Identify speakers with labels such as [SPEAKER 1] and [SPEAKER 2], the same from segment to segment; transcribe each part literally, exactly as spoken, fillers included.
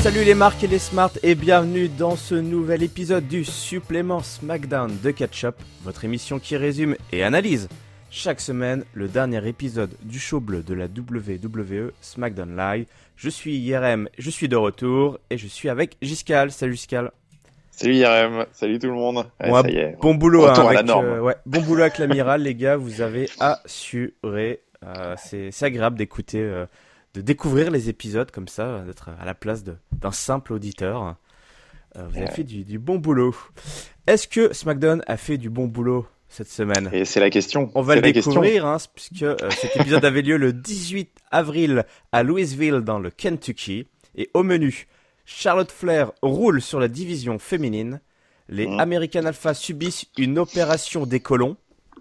[SPEAKER 1] Salut les marques et les smarts et bienvenue dans ce nouvel épisode du supplément SmackDown de Catch-Up, votre émission qui résume et analyse chaque semaine le dernier épisode du show bleu de la W W E SmackDown Live. Je suis Y R M, je suis de retour et je suis avec Giscal. Salut Giscal.
[SPEAKER 2] Salut Y R M, salut tout le monde. Ouais,
[SPEAKER 1] ouais,
[SPEAKER 2] ça y est.
[SPEAKER 1] Bon boulot, hein,
[SPEAKER 2] Retour à
[SPEAKER 1] avec,
[SPEAKER 2] la norme.
[SPEAKER 1] euh, ouais, bon boulot avec l'amiral les gars, vous avez assuré. Euh, c'est, c'est agréable d'écouter, euh, de découvrir les épisodes comme ça, d'être à la place de, d'un simple auditeur. Euh, vous avez
[SPEAKER 2] Ouais.
[SPEAKER 1] fait du, du bon boulot. Est-ce que SmackDown a fait du bon boulot cette semaine ?
[SPEAKER 2] Et c'est la question.
[SPEAKER 1] On va
[SPEAKER 2] c'est
[SPEAKER 1] le
[SPEAKER 2] la question.
[SPEAKER 1] découvrir, hein, puisque euh, cet épisode avait lieu le dix-huit avril à Louisville dans le Kentucky. Et au menu, Charlotte Flair roule sur la division féminine. Les
[SPEAKER 2] Mmh.
[SPEAKER 1] American Alpha subissent une opération des colons.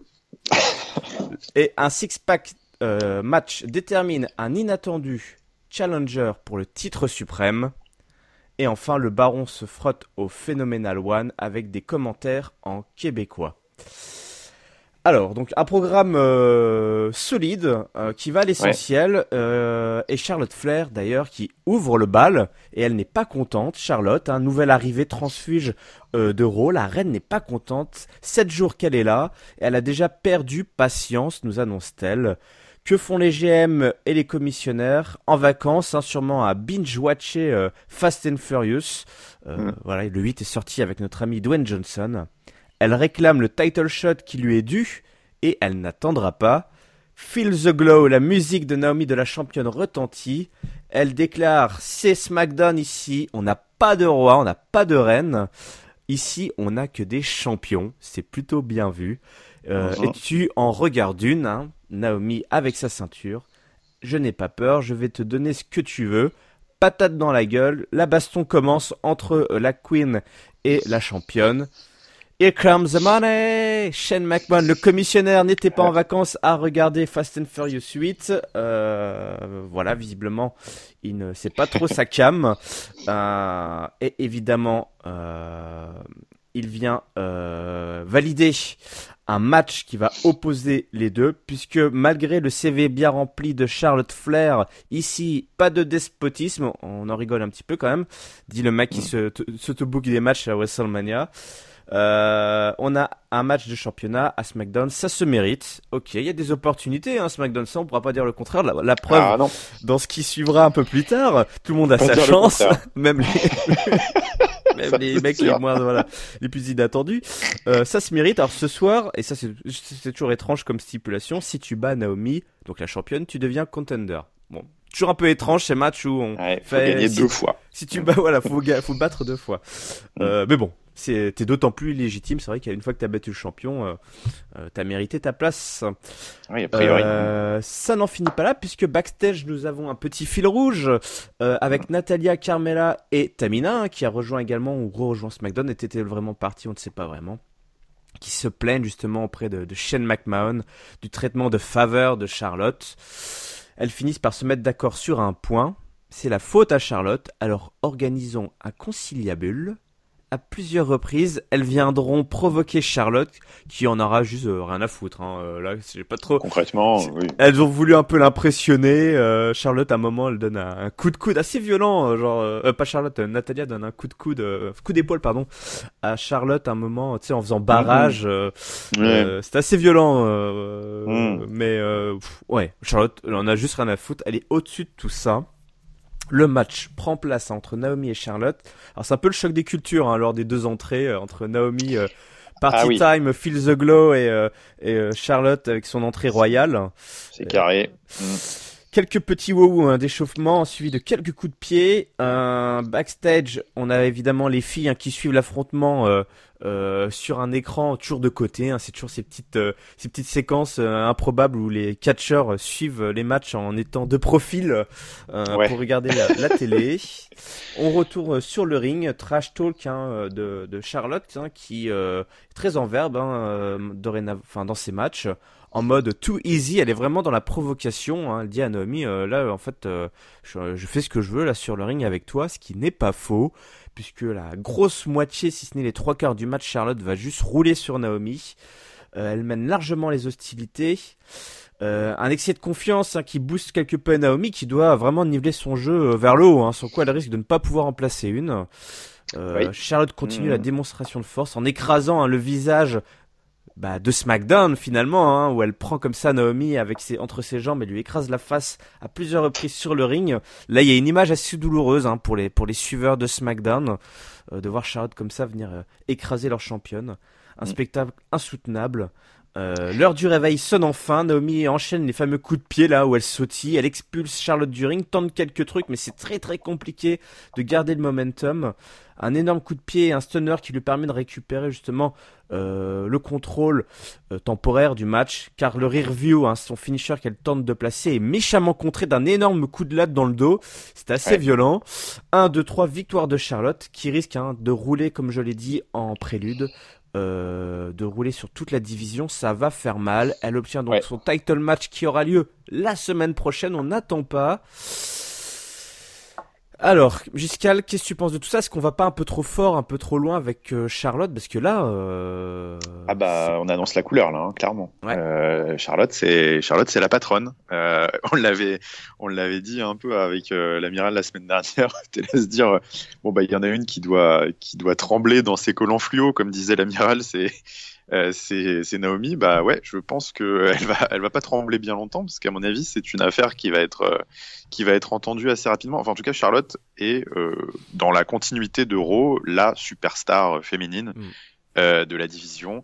[SPEAKER 1] Et un six-pack euh, match détermine un inattendu challenger pour le titre suprême. Et enfin, le baron se frotte au Phenomenal One avec des commentaires en québécois. Alors, donc un programme euh, solide euh, qui va à l'essentiel euh, et Charlotte Flair d'ailleurs qui ouvre le bal et elle n'est pas contente. Charlotte, hein, nouvelle arrivée transfuge euh, de Raw, la reine n'est pas contente. Sept jours qu'elle est là et elle a déjà perdu patience, nous annonce-t-elle. Que font les G M et les commissionnaires en vacances, hein, sûrement à binge-watcher euh, Fast and Furious. Euh,
[SPEAKER 2] Mm.
[SPEAKER 1] Voilà, le huit est sorti avec notre ami Dwayne Johnson. Elle réclame le title shot qui lui est dû et elle n'attendra pas. Feel the glow, la musique de Naomi de la championne retentit. Elle déclare « C'est SmackDown ici, on n'a pas de roi, on n'a pas de reine. Ici, on n'a que des champions. » C'est plutôt bien vu. Euh,
[SPEAKER 2] Mhm.
[SPEAKER 1] Et tu en regardes une, hein, Naomi avec sa ceinture. Je n'ai pas peur, je vais te donner ce que tu veux. Patate dans la gueule, la baston commence entre euh, la Queen et la championne. Here comes the money! Shane McMahon, le commissionnaire, n'était pas en vacances à regarder Fast and Furious huit. Euh, voilà, visiblement, il ne sait pas trop sa cam. Euh, et évidemment, euh, il vient euh, valider un match qui va opposer les deux, puisque malgré le C V bien rempli de Charlotte Flair, ici, pas de despotisme, on en rigole un petit peu quand même, dit le mec qui se, se te book des matchs à WrestleMania. Euh, on a un match de championnat à SmackDown, ça se mérite. Ok, il y a des opportunités, hein, SmackDown, ça on pourra pas dire le contraire. La, la preuve,
[SPEAKER 2] Ah non.
[SPEAKER 1] dans ce qui suivra un peu plus tard, tout le monde a
[SPEAKER 2] Pas
[SPEAKER 1] sa
[SPEAKER 2] dire le
[SPEAKER 1] chance,
[SPEAKER 2] contraire.
[SPEAKER 1] même les, même
[SPEAKER 2] Ça,
[SPEAKER 1] les
[SPEAKER 2] c'est
[SPEAKER 1] mecs
[SPEAKER 2] sûr.
[SPEAKER 1] les moins, voilà, les plus inattendus. Euh, ça se mérite. Alors ce soir, et ça c'est, c'est toujours étrange comme stipulation, si tu bats Naomi, donc la championne, tu deviens contender. Bon, toujours un peu étrange ces matchs où on
[SPEAKER 2] Ouais, faut
[SPEAKER 1] fait
[SPEAKER 2] gagner
[SPEAKER 1] si,
[SPEAKER 2] deux fois.
[SPEAKER 1] si tu bats, voilà, faut, ga- faut battre deux fois. Euh, mais bon. C'est, t'es d'autant plus légitime, c'est vrai qu'une fois que t'as battu le champion, euh, euh, t'as mérité ta place.
[SPEAKER 2] Oui, a priori.
[SPEAKER 1] Euh, ça n'en finit pas là, puisque backstage, nous avons un petit fil rouge euh, avec Natalia, Carmella et Tamina, hein, qui a rejoint également ou rejoint SmackDown. Était-elle vraiment partie? On ne sait pas vraiment. Qui se plaignent justement auprès de, de Shane McMahon du traitement de faveur de Charlotte. Elles finissent par se mettre d'accord sur un point. C'est la faute à Charlotte, alors organisons un conciliabule. À plusieurs reprises, elles viendront provoquer Charlotte, qui en aura juste euh, rien à foutre. Hein. Euh, là, j'ai pas trop.
[SPEAKER 2] Concrètement, oui.
[SPEAKER 1] Elles ont voulu un peu l'impressionner. Euh, Charlotte, à un moment, elle donne un, un coup de coude assez violent, euh, genre euh, pas Charlotte, euh, Natalia donne un coup de coude, euh, coup d'épaule, pardon, à Charlotte à un moment, tu sais, en faisant barrage. Euh,
[SPEAKER 2] Ouais.
[SPEAKER 1] euh, c'est assez violent, euh,
[SPEAKER 2] Mm.
[SPEAKER 1] mais euh, pff, ouais, Charlotte, elle en a juste rien à foutre. Elle est au-dessus de tout ça. Le match prend place entre Naomi et Charlotte. Alors c'est un peu le choc des cultures hein, lors des deux entrées euh, entre Naomi euh, Party
[SPEAKER 2] Ah oui.
[SPEAKER 1] Time, Feel the Glow et, euh, et euh, Charlotte avec son entrée royale.
[SPEAKER 2] C'est carré. Mm.
[SPEAKER 1] Quelques petits wow un d'échauffement suivi de quelques coups de pied. Un backstage, on a évidemment les filles hein, qui suivent l'affrontement euh, euh, sur un écran toujours de côté. Hein, c'est toujours ces petites euh, ces petites séquences euh, improbables où les catcheurs euh, suivent les matchs en étant de profil euh,
[SPEAKER 2] Ouais.
[SPEAKER 1] pour regarder la, la télé. On retourne sur le ring, trash talk hein, de, de Charlotte hein, qui euh, est très en verbe hein, euh, dorénavant, enfin dans ses matchs. En mode too easy, elle est vraiment dans la provocation. Hein. Elle dit à Naomi, euh, là, en fait, euh, je, je fais ce que je veux là sur le ring avec toi, ce qui n'est pas faux, puisque la grosse moitié, si ce n'est les trois quarts du match, Charlotte va juste rouler sur Naomi. Euh, elle mène largement les hostilités. Euh, un excès de confiance hein, qui booste quelque peu Naomi, qui doit vraiment niveler son jeu vers le haut, hein, sans quoi elle risque de ne pas pouvoir en placer une. Euh,
[SPEAKER 2] Oui.
[SPEAKER 1] Charlotte continue
[SPEAKER 2] Mmh.
[SPEAKER 1] la démonstration de force en écrasant hein, le visage bah, de SmackDown finalement, hein, où elle prend comme ça Naomi avec ses, entre ses jambes et lui écrase la face à plusieurs reprises sur le ring. Là, il y a une image assez douloureuse hein, pour les pour les suiveurs de SmackDown euh, de voir Charlotte comme ça venir euh, écraser leur championne. Un
[SPEAKER 2] Mmh.
[SPEAKER 1] spectacle insoutenable. Euh, l'heure du réveil sonne enfin. Naomi enchaîne les fameux coups de pied là où elle sautille. Elle expulse Charlotte du ring, tente quelques trucs, mais c'est très très compliqué de garder le momentum. Un énorme coup de pied et un stunner qui lui permet de récupérer justement euh, le contrôle euh, temporaire du match, car le rear view, hein, son finisher qu'elle tente de placer, est méchamment contré d'un énorme coup de latte dans le dos. C'est assez
[SPEAKER 2] Ouais.
[SPEAKER 1] violent. un, deux, trois, victoire de Charlotte qui risque hein, de rouler, comme je l'ai dit, en prélude. Euh, de rouler sur toute la division, ça va faire mal. Elle obtient donc
[SPEAKER 2] Ouais.
[SPEAKER 1] son title match qui aura lieu la semaine prochaine. On n'attend pas. Alors, Giscal, qu'est-ce que tu penses de tout ça? Est-ce qu'on va pas un peu trop fort, un peu trop loin avec euh, Charlotte? Parce que là, euh...
[SPEAKER 2] Ah bah, on annonce la couleur là, hein, clairement.
[SPEAKER 1] Ouais.
[SPEAKER 2] Euh, Charlotte, c'est Charlotte, c'est la patronne. Euh, on l'avait, on l'avait dit un peu avec euh, l'amiral la semaine dernière. T'es là à se dire, euh, bon bah, il y en a une qui doit, qui doit trembler dans ses collants fluo, comme disait l'amiral. C'est, euh, c'est, c'est Naomi. Bah ouais, je pense que elle va, elle va pas trembler bien longtemps, parce qu'à mon avis, c'est une affaire qui va être, euh, qui va être entendue assez rapidement. Enfin, en tout cas, Charlotte est euh, dans la continuité de Raw, la superstar féminine.
[SPEAKER 1] Mm.
[SPEAKER 2] Euh, de la division.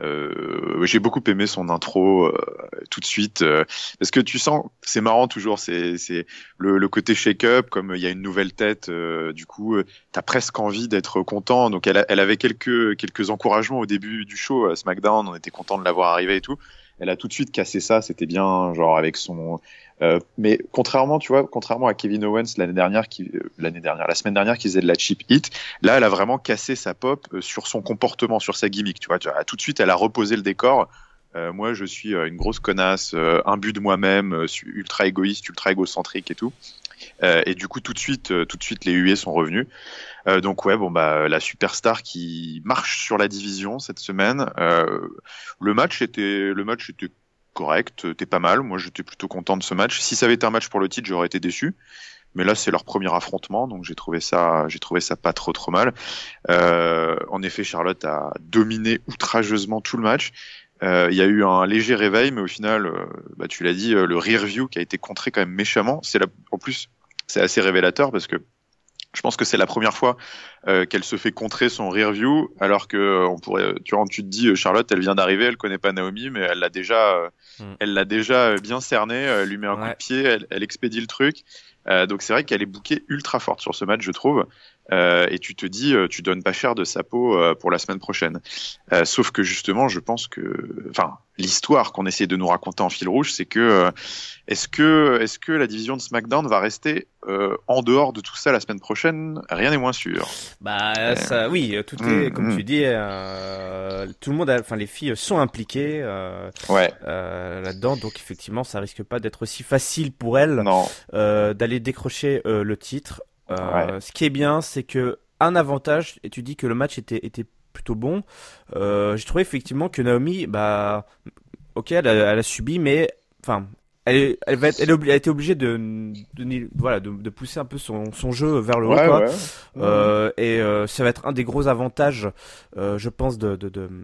[SPEAKER 2] Euh, j'ai beaucoup aimé son intro euh, tout de suite euh, parce que tu sens, c'est marrant toujours, c'est, c'est le, le côté shake-up, comme il y a une nouvelle tête, euh, du coup, euh, t'as presque envie d'être content. Donc elle, a, elle avait quelques quelques encouragements au début du show à SmackDown, on était content de la voir arriver et tout. Elle a tout de suite cassé ça, c'était bien, genre avec son. Euh, mais contrairement, tu vois, contrairement à Kevin Owens l'année dernière, qui euh, l'année dernière, la semaine dernière, qui faisait de la cheap hit, là, elle a vraiment cassé sa pop euh, sur son comportement, sur sa gimmick. Tu vois, tu vois, tout de suite, elle a reposé le décor. Euh, moi, je suis euh, une grosse connasse, euh, imbu de moi-même, euh, ultra égoïste, ultra égocentrique et tout. Euh, et du coup, tout de suite, euh, tout de suite, les huées sont revenus. Euh, donc ouais, bon bah la superstar qui marche sur la division cette semaine. Euh, le match était, le match était correct, était pas mal. Moi, j'étais plutôt content de ce match. Si ça avait été un match pour le titre, j'aurais été déçu. Mais là, c'est leur premier affrontement, donc j'ai trouvé ça, j'ai trouvé ça pas trop trop mal. Euh, en effet, Charlotte a dominé outrageusement tout le match. Il euh, y a eu un léger réveil, mais au final, euh, bah, tu l'as dit, euh, le rear view qui a été contré quand même méchamment. C'est la... En plus, c'est assez révélateur parce que je pense que c'est la première fois euh, qu'elle se fait contrer son rear view, alors que euh, on pourrait, tu vois, tu te dis, Charlotte, elle vient d'arriver, elle connaît pas Naomi, mais elle l'a déjà, euh, mm. elle l'a déjà bien cerné. Elle lui met un ouais. coup de pied, elle, elle expédie le truc. Euh, donc c'est vrai qu'elle est bookée ultra forte sur ce match, je trouve. Euh, et tu te dis, euh, tu donnes pas cher de sa peau euh, pour la semaine prochaine. Euh, sauf que justement, je pense que, enfin, l'histoire qu'on essaie de nous raconter en fil rouge, c'est que euh, est-ce que, est-ce que la division de SmackDown va rester euh, en dehors de tout ça la semaine prochaine? Rien n'est moins sûr.
[SPEAKER 1] Bah euh, ça, oui, tout est, mmh, comme mmh. tu dis, euh, tout le monde, enfin les filles sont impliquées euh,
[SPEAKER 2] ouais.
[SPEAKER 1] euh, là-dedans, donc effectivement, ça risque pas d'être aussi facile pour elles
[SPEAKER 2] euh,
[SPEAKER 1] d'aller décrocher euh, le titre. Euh,
[SPEAKER 2] ouais.
[SPEAKER 1] Ce qui est bien, c'est que un avantage, et tu dis que le match était était plutôt bon. Euh, j'ai trouvé effectivement que Naomi, bah, ok, elle a, elle a subi, mais enfin, elle, elle va être, elle, elle a été obligée de, de voilà, de, de pousser un peu son, son jeu vers le haut,
[SPEAKER 2] ouais,
[SPEAKER 1] quoi.
[SPEAKER 2] Ouais.
[SPEAKER 1] Euh, et euh, ça va être un des gros avantages, euh, je pense, de de, de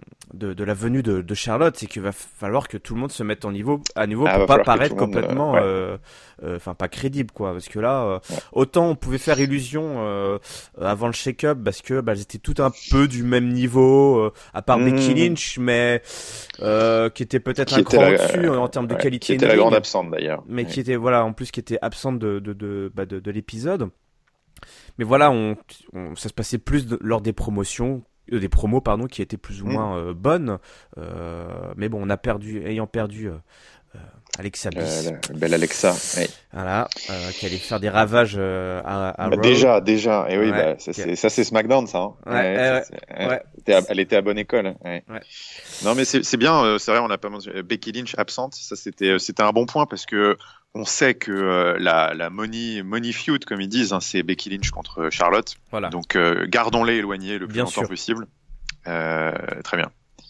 [SPEAKER 1] de de la venue de, de Charlotte, c'est qu'il va falloir que tout le monde se mette en niveau à niveau
[SPEAKER 2] ah,
[SPEAKER 1] pour pas paraître
[SPEAKER 2] monde,
[SPEAKER 1] complètement,
[SPEAKER 2] euh, ouais.
[SPEAKER 1] euh, enfin euh, pas crédible, quoi, parce que là, euh,
[SPEAKER 2] ouais.
[SPEAKER 1] autant on pouvait faire illusion euh, avant le shake-up parce que bah, elles étaient toutes un peu du même niveau, euh, à part mmh. Becky Lynch, mais euh, qui était peut-être un cran au-dessus
[SPEAKER 2] euh,
[SPEAKER 1] en termes de
[SPEAKER 2] ouais,
[SPEAKER 1] qualité.
[SPEAKER 2] Qui était la grande absente d'ailleurs.
[SPEAKER 1] Mais
[SPEAKER 2] ouais.
[SPEAKER 1] qui était voilà, en plus qui était absente de de de bah, de, de l'épisode. Mais voilà, on, on, ça se passait plus de, lors des promotions, euh, des promos pardon, qui étaient plus ou
[SPEAKER 2] mmh.
[SPEAKER 1] moins euh, bonnes. Euh, mais bon, on a perdu, ayant perdu euh, euh, Alexa Bliss.
[SPEAKER 2] Euh, la belle Alexa. Oui.
[SPEAKER 1] Voilà, euh, qui allait faire des ravages euh, à, à
[SPEAKER 2] bah,
[SPEAKER 1] Raw.
[SPEAKER 2] Déjà, déjà. Et oui,
[SPEAKER 1] ouais,
[SPEAKER 2] bah, ça, c'est, ça c'est SmackDown, ça. Hein.
[SPEAKER 1] Ouais, ouais,
[SPEAKER 2] ça,
[SPEAKER 1] ouais,
[SPEAKER 2] c'est,
[SPEAKER 1] ouais.
[SPEAKER 2] Elle, était à, elle était à bonne école. Ouais.
[SPEAKER 1] Ouais.
[SPEAKER 2] Non, mais c'est, c'est bien. Euh, c'est vrai, on l'a pas mentionné. Becky Lynch absente. Ça, c'était, c'était un bon point parce que. On sait que euh, la, la money, money feud, comme ils disent, hein, c'est Becky Lynch contre Charlotte.
[SPEAKER 1] Voilà.
[SPEAKER 2] Donc, euh, gardons-les éloignés le plus
[SPEAKER 1] bien
[SPEAKER 2] longtemps
[SPEAKER 1] sûr.
[SPEAKER 2] possible. Euh, très bien.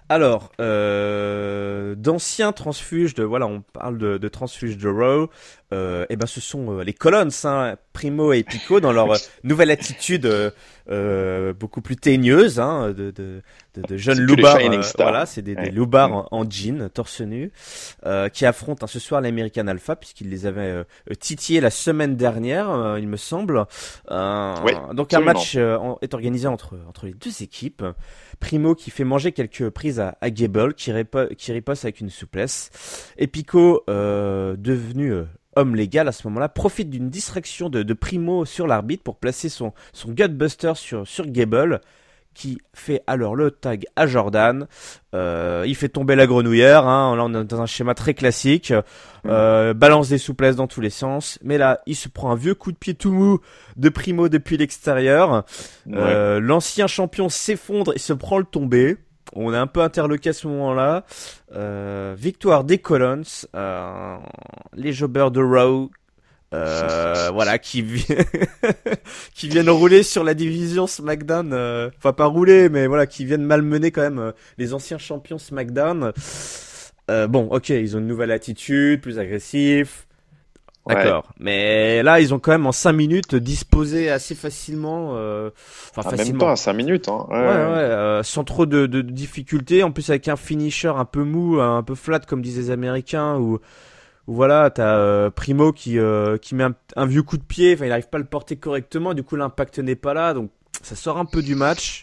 [SPEAKER 1] Alors, euh, d'anciens transfuges de, voilà, on parle de, de transfuges de Raw, euh, et ben ce sont euh, les Colons, hein, Primo et Pico, dans leur euh, nouvelle attitude euh, euh, beaucoup plus teigneuse, hein, de, de, de, de jeunes loupards, euh, voilà, c'est des, ouais. des loupards en, en jean, torse nu, euh, qui affrontent hein, ce soir l'American Alpha, puisqu'ils les avaient euh, titillés la semaine dernière, euh, il me semble. Euh,
[SPEAKER 2] ouais,
[SPEAKER 1] donc
[SPEAKER 2] absolument.
[SPEAKER 1] un match euh, est organisé entre, entre les deux équipes. Primo qui fait manger quelques prises à, à Gable, qui, ripo- qui riposte avec une souplesse. Et Pico, euh, devenu euh, homme légal à ce moment-là, profite d'une distraction de, de Primo sur l'arbitre pour placer son, son gutbuster sur, sur Gable, qui fait alors le tag à Jordan. Euh, il fait tomber la grenouillère, hein. Là on est dans un schéma très classique, euh, balance des souplesses dans tous les sens, mais là il se prend un vieux coup de pied tout mou de Primo depuis l'extérieur. Ouais. Euh, l'ancien champion s'effondre et se prend le tombé. On est un peu interloqué à ce moment-là. Euh, victoire des Colons, euh, les jobbers de Raw, euh, voilà, qui, vi- qui viennent rouler sur la division SmackDown, euh, enfin pas rouler, mais voilà, qui viennent malmener quand même euh, les anciens champions SmackDown. Euh, bon, ok, ils ont une nouvelle attitude, plus agressif. D'accord, ouais. Mais là ils ont quand même en cinq minutes disposé assez facilement, euh, enfin
[SPEAKER 2] ah,
[SPEAKER 1] facilement.
[SPEAKER 2] Même pas cinq minutes, hein.
[SPEAKER 1] Ouais, ouais, ouais euh, sans trop de, de, de difficultés. En plus avec un finisher un peu mou, un peu flat comme disent les Américains, où, où voilà, t'as euh, Primo qui euh, qui met un, un vieux coup de pied, enfin il arrive pas à le porter correctement, du coup l'impact n'est pas là, donc ça sort un peu du match.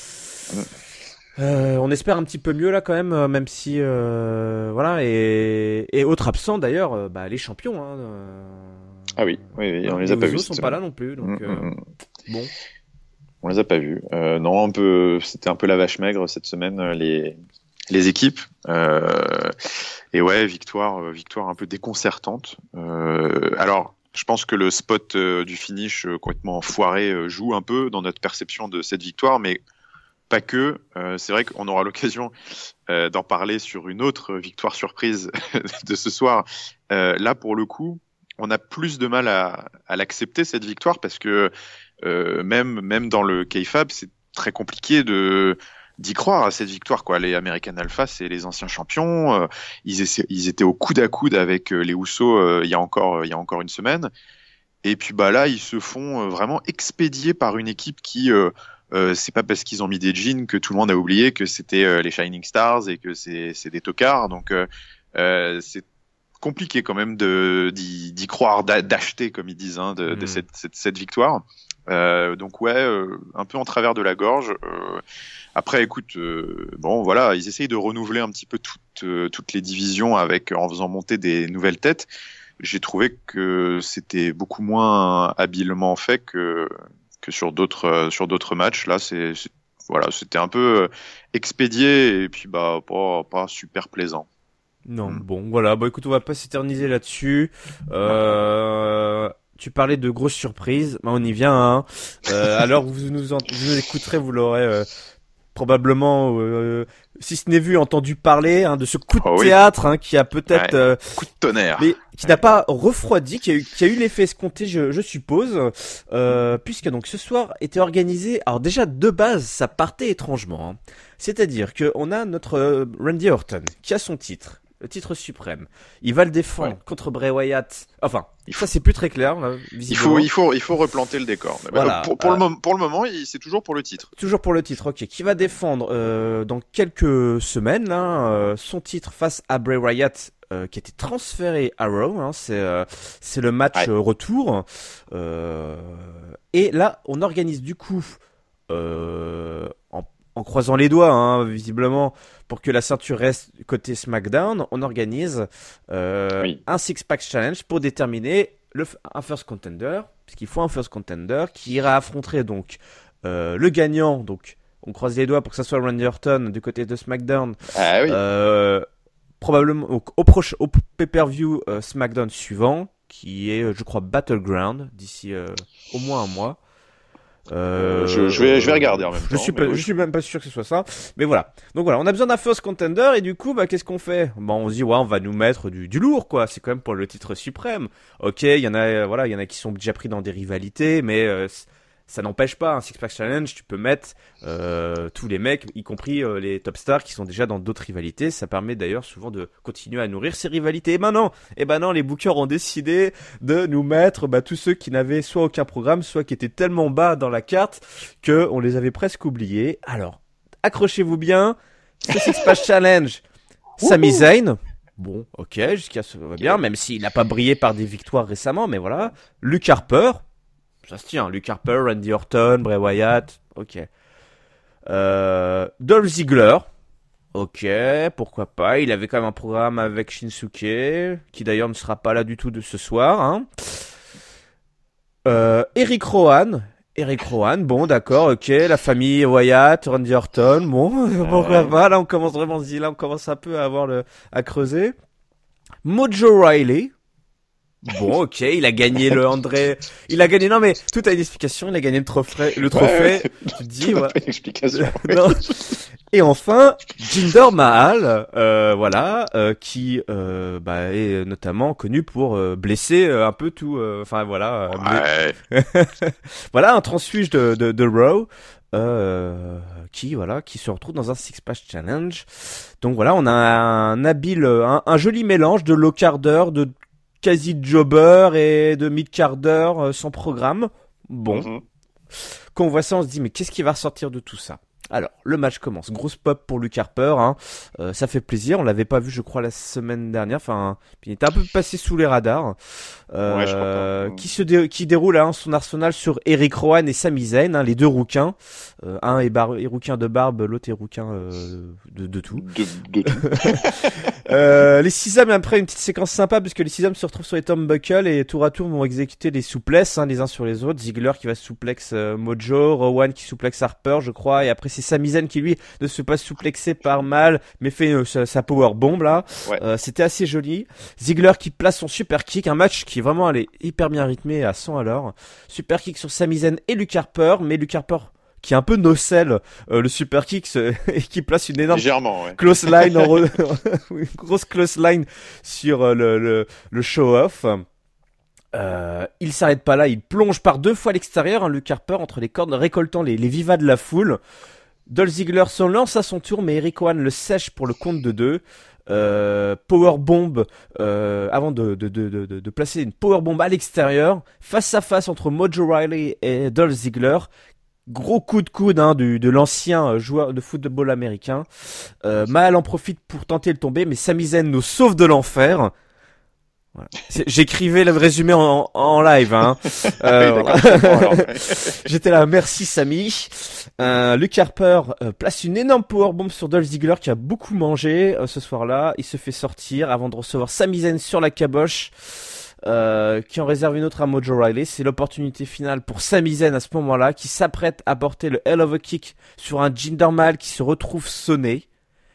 [SPEAKER 1] Euh, on espère un petit peu mieux là quand même, euh, même si euh, voilà et, et autre absent d'ailleurs, euh, bah les champions. Hein, euh,
[SPEAKER 2] ah oui, oui, oui on les,
[SPEAKER 1] les
[SPEAKER 2] a pas vus.
[SPEAKER 1] Les sont pas là non plus, donc mmh, euh, mmh. bon.
[SPEAKER 2] On les a pas vus. Euh, non, un peu, c'était un peu la vache maigre cette semaine les les équipes. Euh, et ouais, victoire, victoire un peu déconcertante. Euh, alors. Je pense que le spot euh, du finish euh, complètement foiré euh, joue un peu dans notre perception de cette victoire, mais pas que. Euh, c'est vrai qu'on aura l'occasion euh, d'en parler sur une autre victoire surprise de ce soir. Euh, là, pour le coup, on a plus de mal à, à l'accepter, cette victoire, parce que euh, même, même dans le kayfabe, c'est très compliqué de... d'y croire à cette victoire, quoi. Les American Alpha, c'est les anciens champions. Euh, ils, essaient, ils étaient au coude à coude avec euh, les Usos euh, il y a encore, euh, il y a encore une semaine. Et puis bah là, ils se font euh, vraiment expédier par une équipe qui, euh, euh, c'est pas parce qu'ils ont mis des jeans que tout le monde a oublié que c'était euh, les Shining Stars et que c'est, c'est des tocards. Donc euh, euh, c'est compliqué quand même de d'y, d'y croire, d'acheter comme ils disent, hein, de, mmh. de cette, cette, cette victoire. Euh, donc ouais, euh, un peu en travers de la gorge. Euh, après, écoute, euh, bon voilà, ils essayent de renouveler un petit peu toutes euh, toutes les divisions avec en faisant monter des nouvelles têtes. J'ai trouvé que c'était beaucoup moins habilement fait que que sur d'autres euh, sur d'autres matchs. Là, c'est, c'est voilà, c'était un peu euh, expédié et puis bah pas pas super plaisant.
[SPEAKER 1] Non, mmh. bon, voilà. Bon, écoute, on va pas s'éterniser là-dessus. Euh... Tu parlais de grosses surprises, bah on y vient. Hein. Euh, alors vous nous, en, vous nous écouterez, vous l'aurez euh, probablement, euh, si ce n'est vu, entendu parler hein, de ce coup de oh, théâtre oui. hein, qui a peut-être
[SPEAKER 2] ouais, euh, coup de tonnerre,
[SPEAKER 1] mais qui ouais. n'a pas refroidi, qui a eu, qui a eu l'effet escompté, je, je suppose, euh, puisque donc ce soir était organisé. Alors déjà de base, ça partait étrangement, hein. C'est-à-dire que on a notre euh, Randy Orton qui a son titre. Le titre suprême. Il va le défendre ouais. contre Bray Wyatt. Enfin, il faut... ça c'est plus très clair. Là,
[SPEAKER 2] il faut, il faut, il faut replanter le décor. Voilà. Pour, pour, euh... le moment, pour le moment, il, c'est toujours pour le titre.
[SPEAKER 1] Toujours pour le titre, ok. Qui va défendre euh, dans quelques semaines là, euh, son titre face à Bray Wyatt, euh, qui a été transféré à Raw. Hein, c'est, euh, c'est le match ouais. retour. Euh, et là, on organise du coup euh, en En croisant les doigts, hein, visiblement, pour que la ceinture reste côté SmackDown, on organise euh, oui. un six-pack challenge pour déterminer le, un first contender, puisqu'il faut un first contender qui ira affronter donc euh, le gagnant. Donc, on croise les doigts pour que ça soit Randy Orton du côté de SmackDown.
[SPEAKER 2] Ah oui.
[SPEAKER 1] Euh, probablement donc, au proche au pay-per-view euh, SmackDown suivant, qui est, je crois, Battleground d'ici euh, au moins un mois.
[SPEAKER 2] Euh, je, je vais, je vais regarder en même
[SPEAKER 1] je
[SPEAKER 2] temps.
[SPEAKER 1] Suis pas,
[SPEAKER 2] oui.
[SPEAKER 1] Je suis même pas sûr que ce soit ça. Mais voilà. Donc voilà, on a besoin d'un first contender et du coup, bah, qu'est-ce qu'on fait? Bah, on se dit, ouais, on va nous mettre du, du lourd, quoi. C'est quand même pour le titre suprême. Ok, il y en a, euh, voilà, il y en a qui sont déjà pris dans des rivalités, mais, euh, Ça n'empêche pas, un Six Pack Challenge, tu peux mettre euh, tous les mecs, y compris euh, les top stars qui sont déjà dans d'autres rivalités. Ça permet d'ailleurs souvent de continuer à nourrir ces rivalités. Et ben non, et ben non, les bookers ont décidé de nous mettre bah, tous ceux qui n'avaient soit aucun programme, soit qui étaient tellement bas dans la carte que on les avait presque oubliés. Alors, accrochez-vous bien, ce Six Pack Challenge, Sami Zayn. Bon, ok, jusqu'à ce va bien, même s'il n'a pas brillé par des victoires récemment, mais voilà. Luke Harper. Ça se tient, Luke Harper, Randy Orton, Bray Wyatt, ok. Euh, Dolph Ziggler, ok, pourquoi pas. Il avait quand même un programme avec Shinsuke, qui d'ailleurs ne sera pas là du tout de ce soir. Hein. Euh, Eric Rowan, Eric Rowan, bon d'accord, ok. La famille Wyatt, Randy Orton, bon, pourquoi pas. Là on commence vraiment, là on commence un peu à avoir le, à creuser. Mojo Riley. Bon, ok, il a gagné le André, il a gagné, non mais, tout a une explication, il a gagné le trophée, le trophée,
[SPEAKER 2] Ouais, ouais.
[SPEAKER 1] tu te dis, ouais.
[SPEAKER 2] Une explication.
[SPEAKER 1] Non. Et enfin, Jinder Mahal, euh, voilà, euh, qui, euh, bah, est notamment connu pour euh, blesser euh, un peu tout, euh, enfin voilà, euh,
[SPEAKER 2] Ouais.
[SPEAKER 1] voilà, un transfuge de, de, de Raw, euh, qui, voilà, qui se retrouve dans un Six-Pack Challenge. Donc voilà, on a un habile, un, un joli mélange de low-carder, de quasi-jobber et de mid-carder euh, sans programme. Bon.
[SPEAKER 2] Mhm.
[SPEAKER 1] Quand on voit ça, on se dit, mais qu'est-ce qui va ressortir de tout ça? Alors, le match commence. Grosse pop pour Luke Harper, hein. Euh, ça fait plaisir. On l'avait pas vu, je crois, la semaine dernière. Enfin, il était un peu passé sous les radars. Euh,
[SPEAKER 2] Ouais, je crois pas.
[SPEAKER 1] qui se dé- qui déroule hein, son arsenal sur Eric Rowan et Sami Zayn, hein, les deux rouquins. Euh, un est, bar- est rouquin de barbe, l'autre est rouquin euh, de, de tout.
[SPEAKER 2] De, de tout.
[SPEAKER 1] Euh, les six hommes, après une petite séquence sympa, parce que les six hommes se retrouvent sur les turnbuckles et tour à tour vont exécuter les souplesses, hein, les uns sur les autres. Ziggler qui va souplex euh, Mojo, Rowan qui souplex Harper, je crois, et après c'est Sami Zayn qui lui ne se fait pas souplexer par mal, mais fait euh, sa, sa power bomb là.
[SPEAKER 2] Ouais.
[SPEAKER 1] Euh, c'était assez joli. Ziggler qui place son super kick, un match qui est vraiment allé hyper bien rythmé à cent à l'heure. Super kick sur Sami Zayn et Luke Harper, mais Luke Harper qui est un peu nocelle, euh, le super kick se- et qui place une énorme
[SPEAKER 2] Légèrement, ouais.
[SPEAKER 1] close line en re- une grosse close line sur euh, le, le, le show off. Euh, il s'arrête pas là, il plonge par deux fois à l'extérieur, hein, Luke Harper entre les cordes, récoltant les, les vivas de la foule. Dolph Ziggler se lance à son tour, mais Eric Rowan le sèche pour le compte de deux. Euh, power bomb euh, avant de, de, de, de, de placer une power bomb à l'extérieur, face à face entre Mojo Riley et Dolph Ziggler. Gros coup de coude hein, du, de l'ancien euh, joueur de football américain. Euh, Mahal en profite pour tenter de tomber, mais Sami Zayn nous sauve de l'enfer. Voilà. C'est- J'écrivais le résumé en, en live. Hein. Euh,
[SPEAKER 2] Oui,
[SPEAKER 1] voilà.
[SPEAKER 2] d'accord, je comprends, alors, ouais.
[SPEAKER 1] J'étais là, merci Sami. Euh, Luke Harper euh, place une énorme powerbomb sur Dolph Ziggler qui a beaucoup mangé euh, ce soir-là. Il se fait sortir avant de recevoir Sami Zayn sur la caboche. Euh, qui en réserve une autre à Mojo Riley. C'est l'opportunité finale pour Sami Zayn à ce moment-là, qui s'apprête à porter le Hell of a Kick sur un Jinder Mahal qui se retrouve sonné.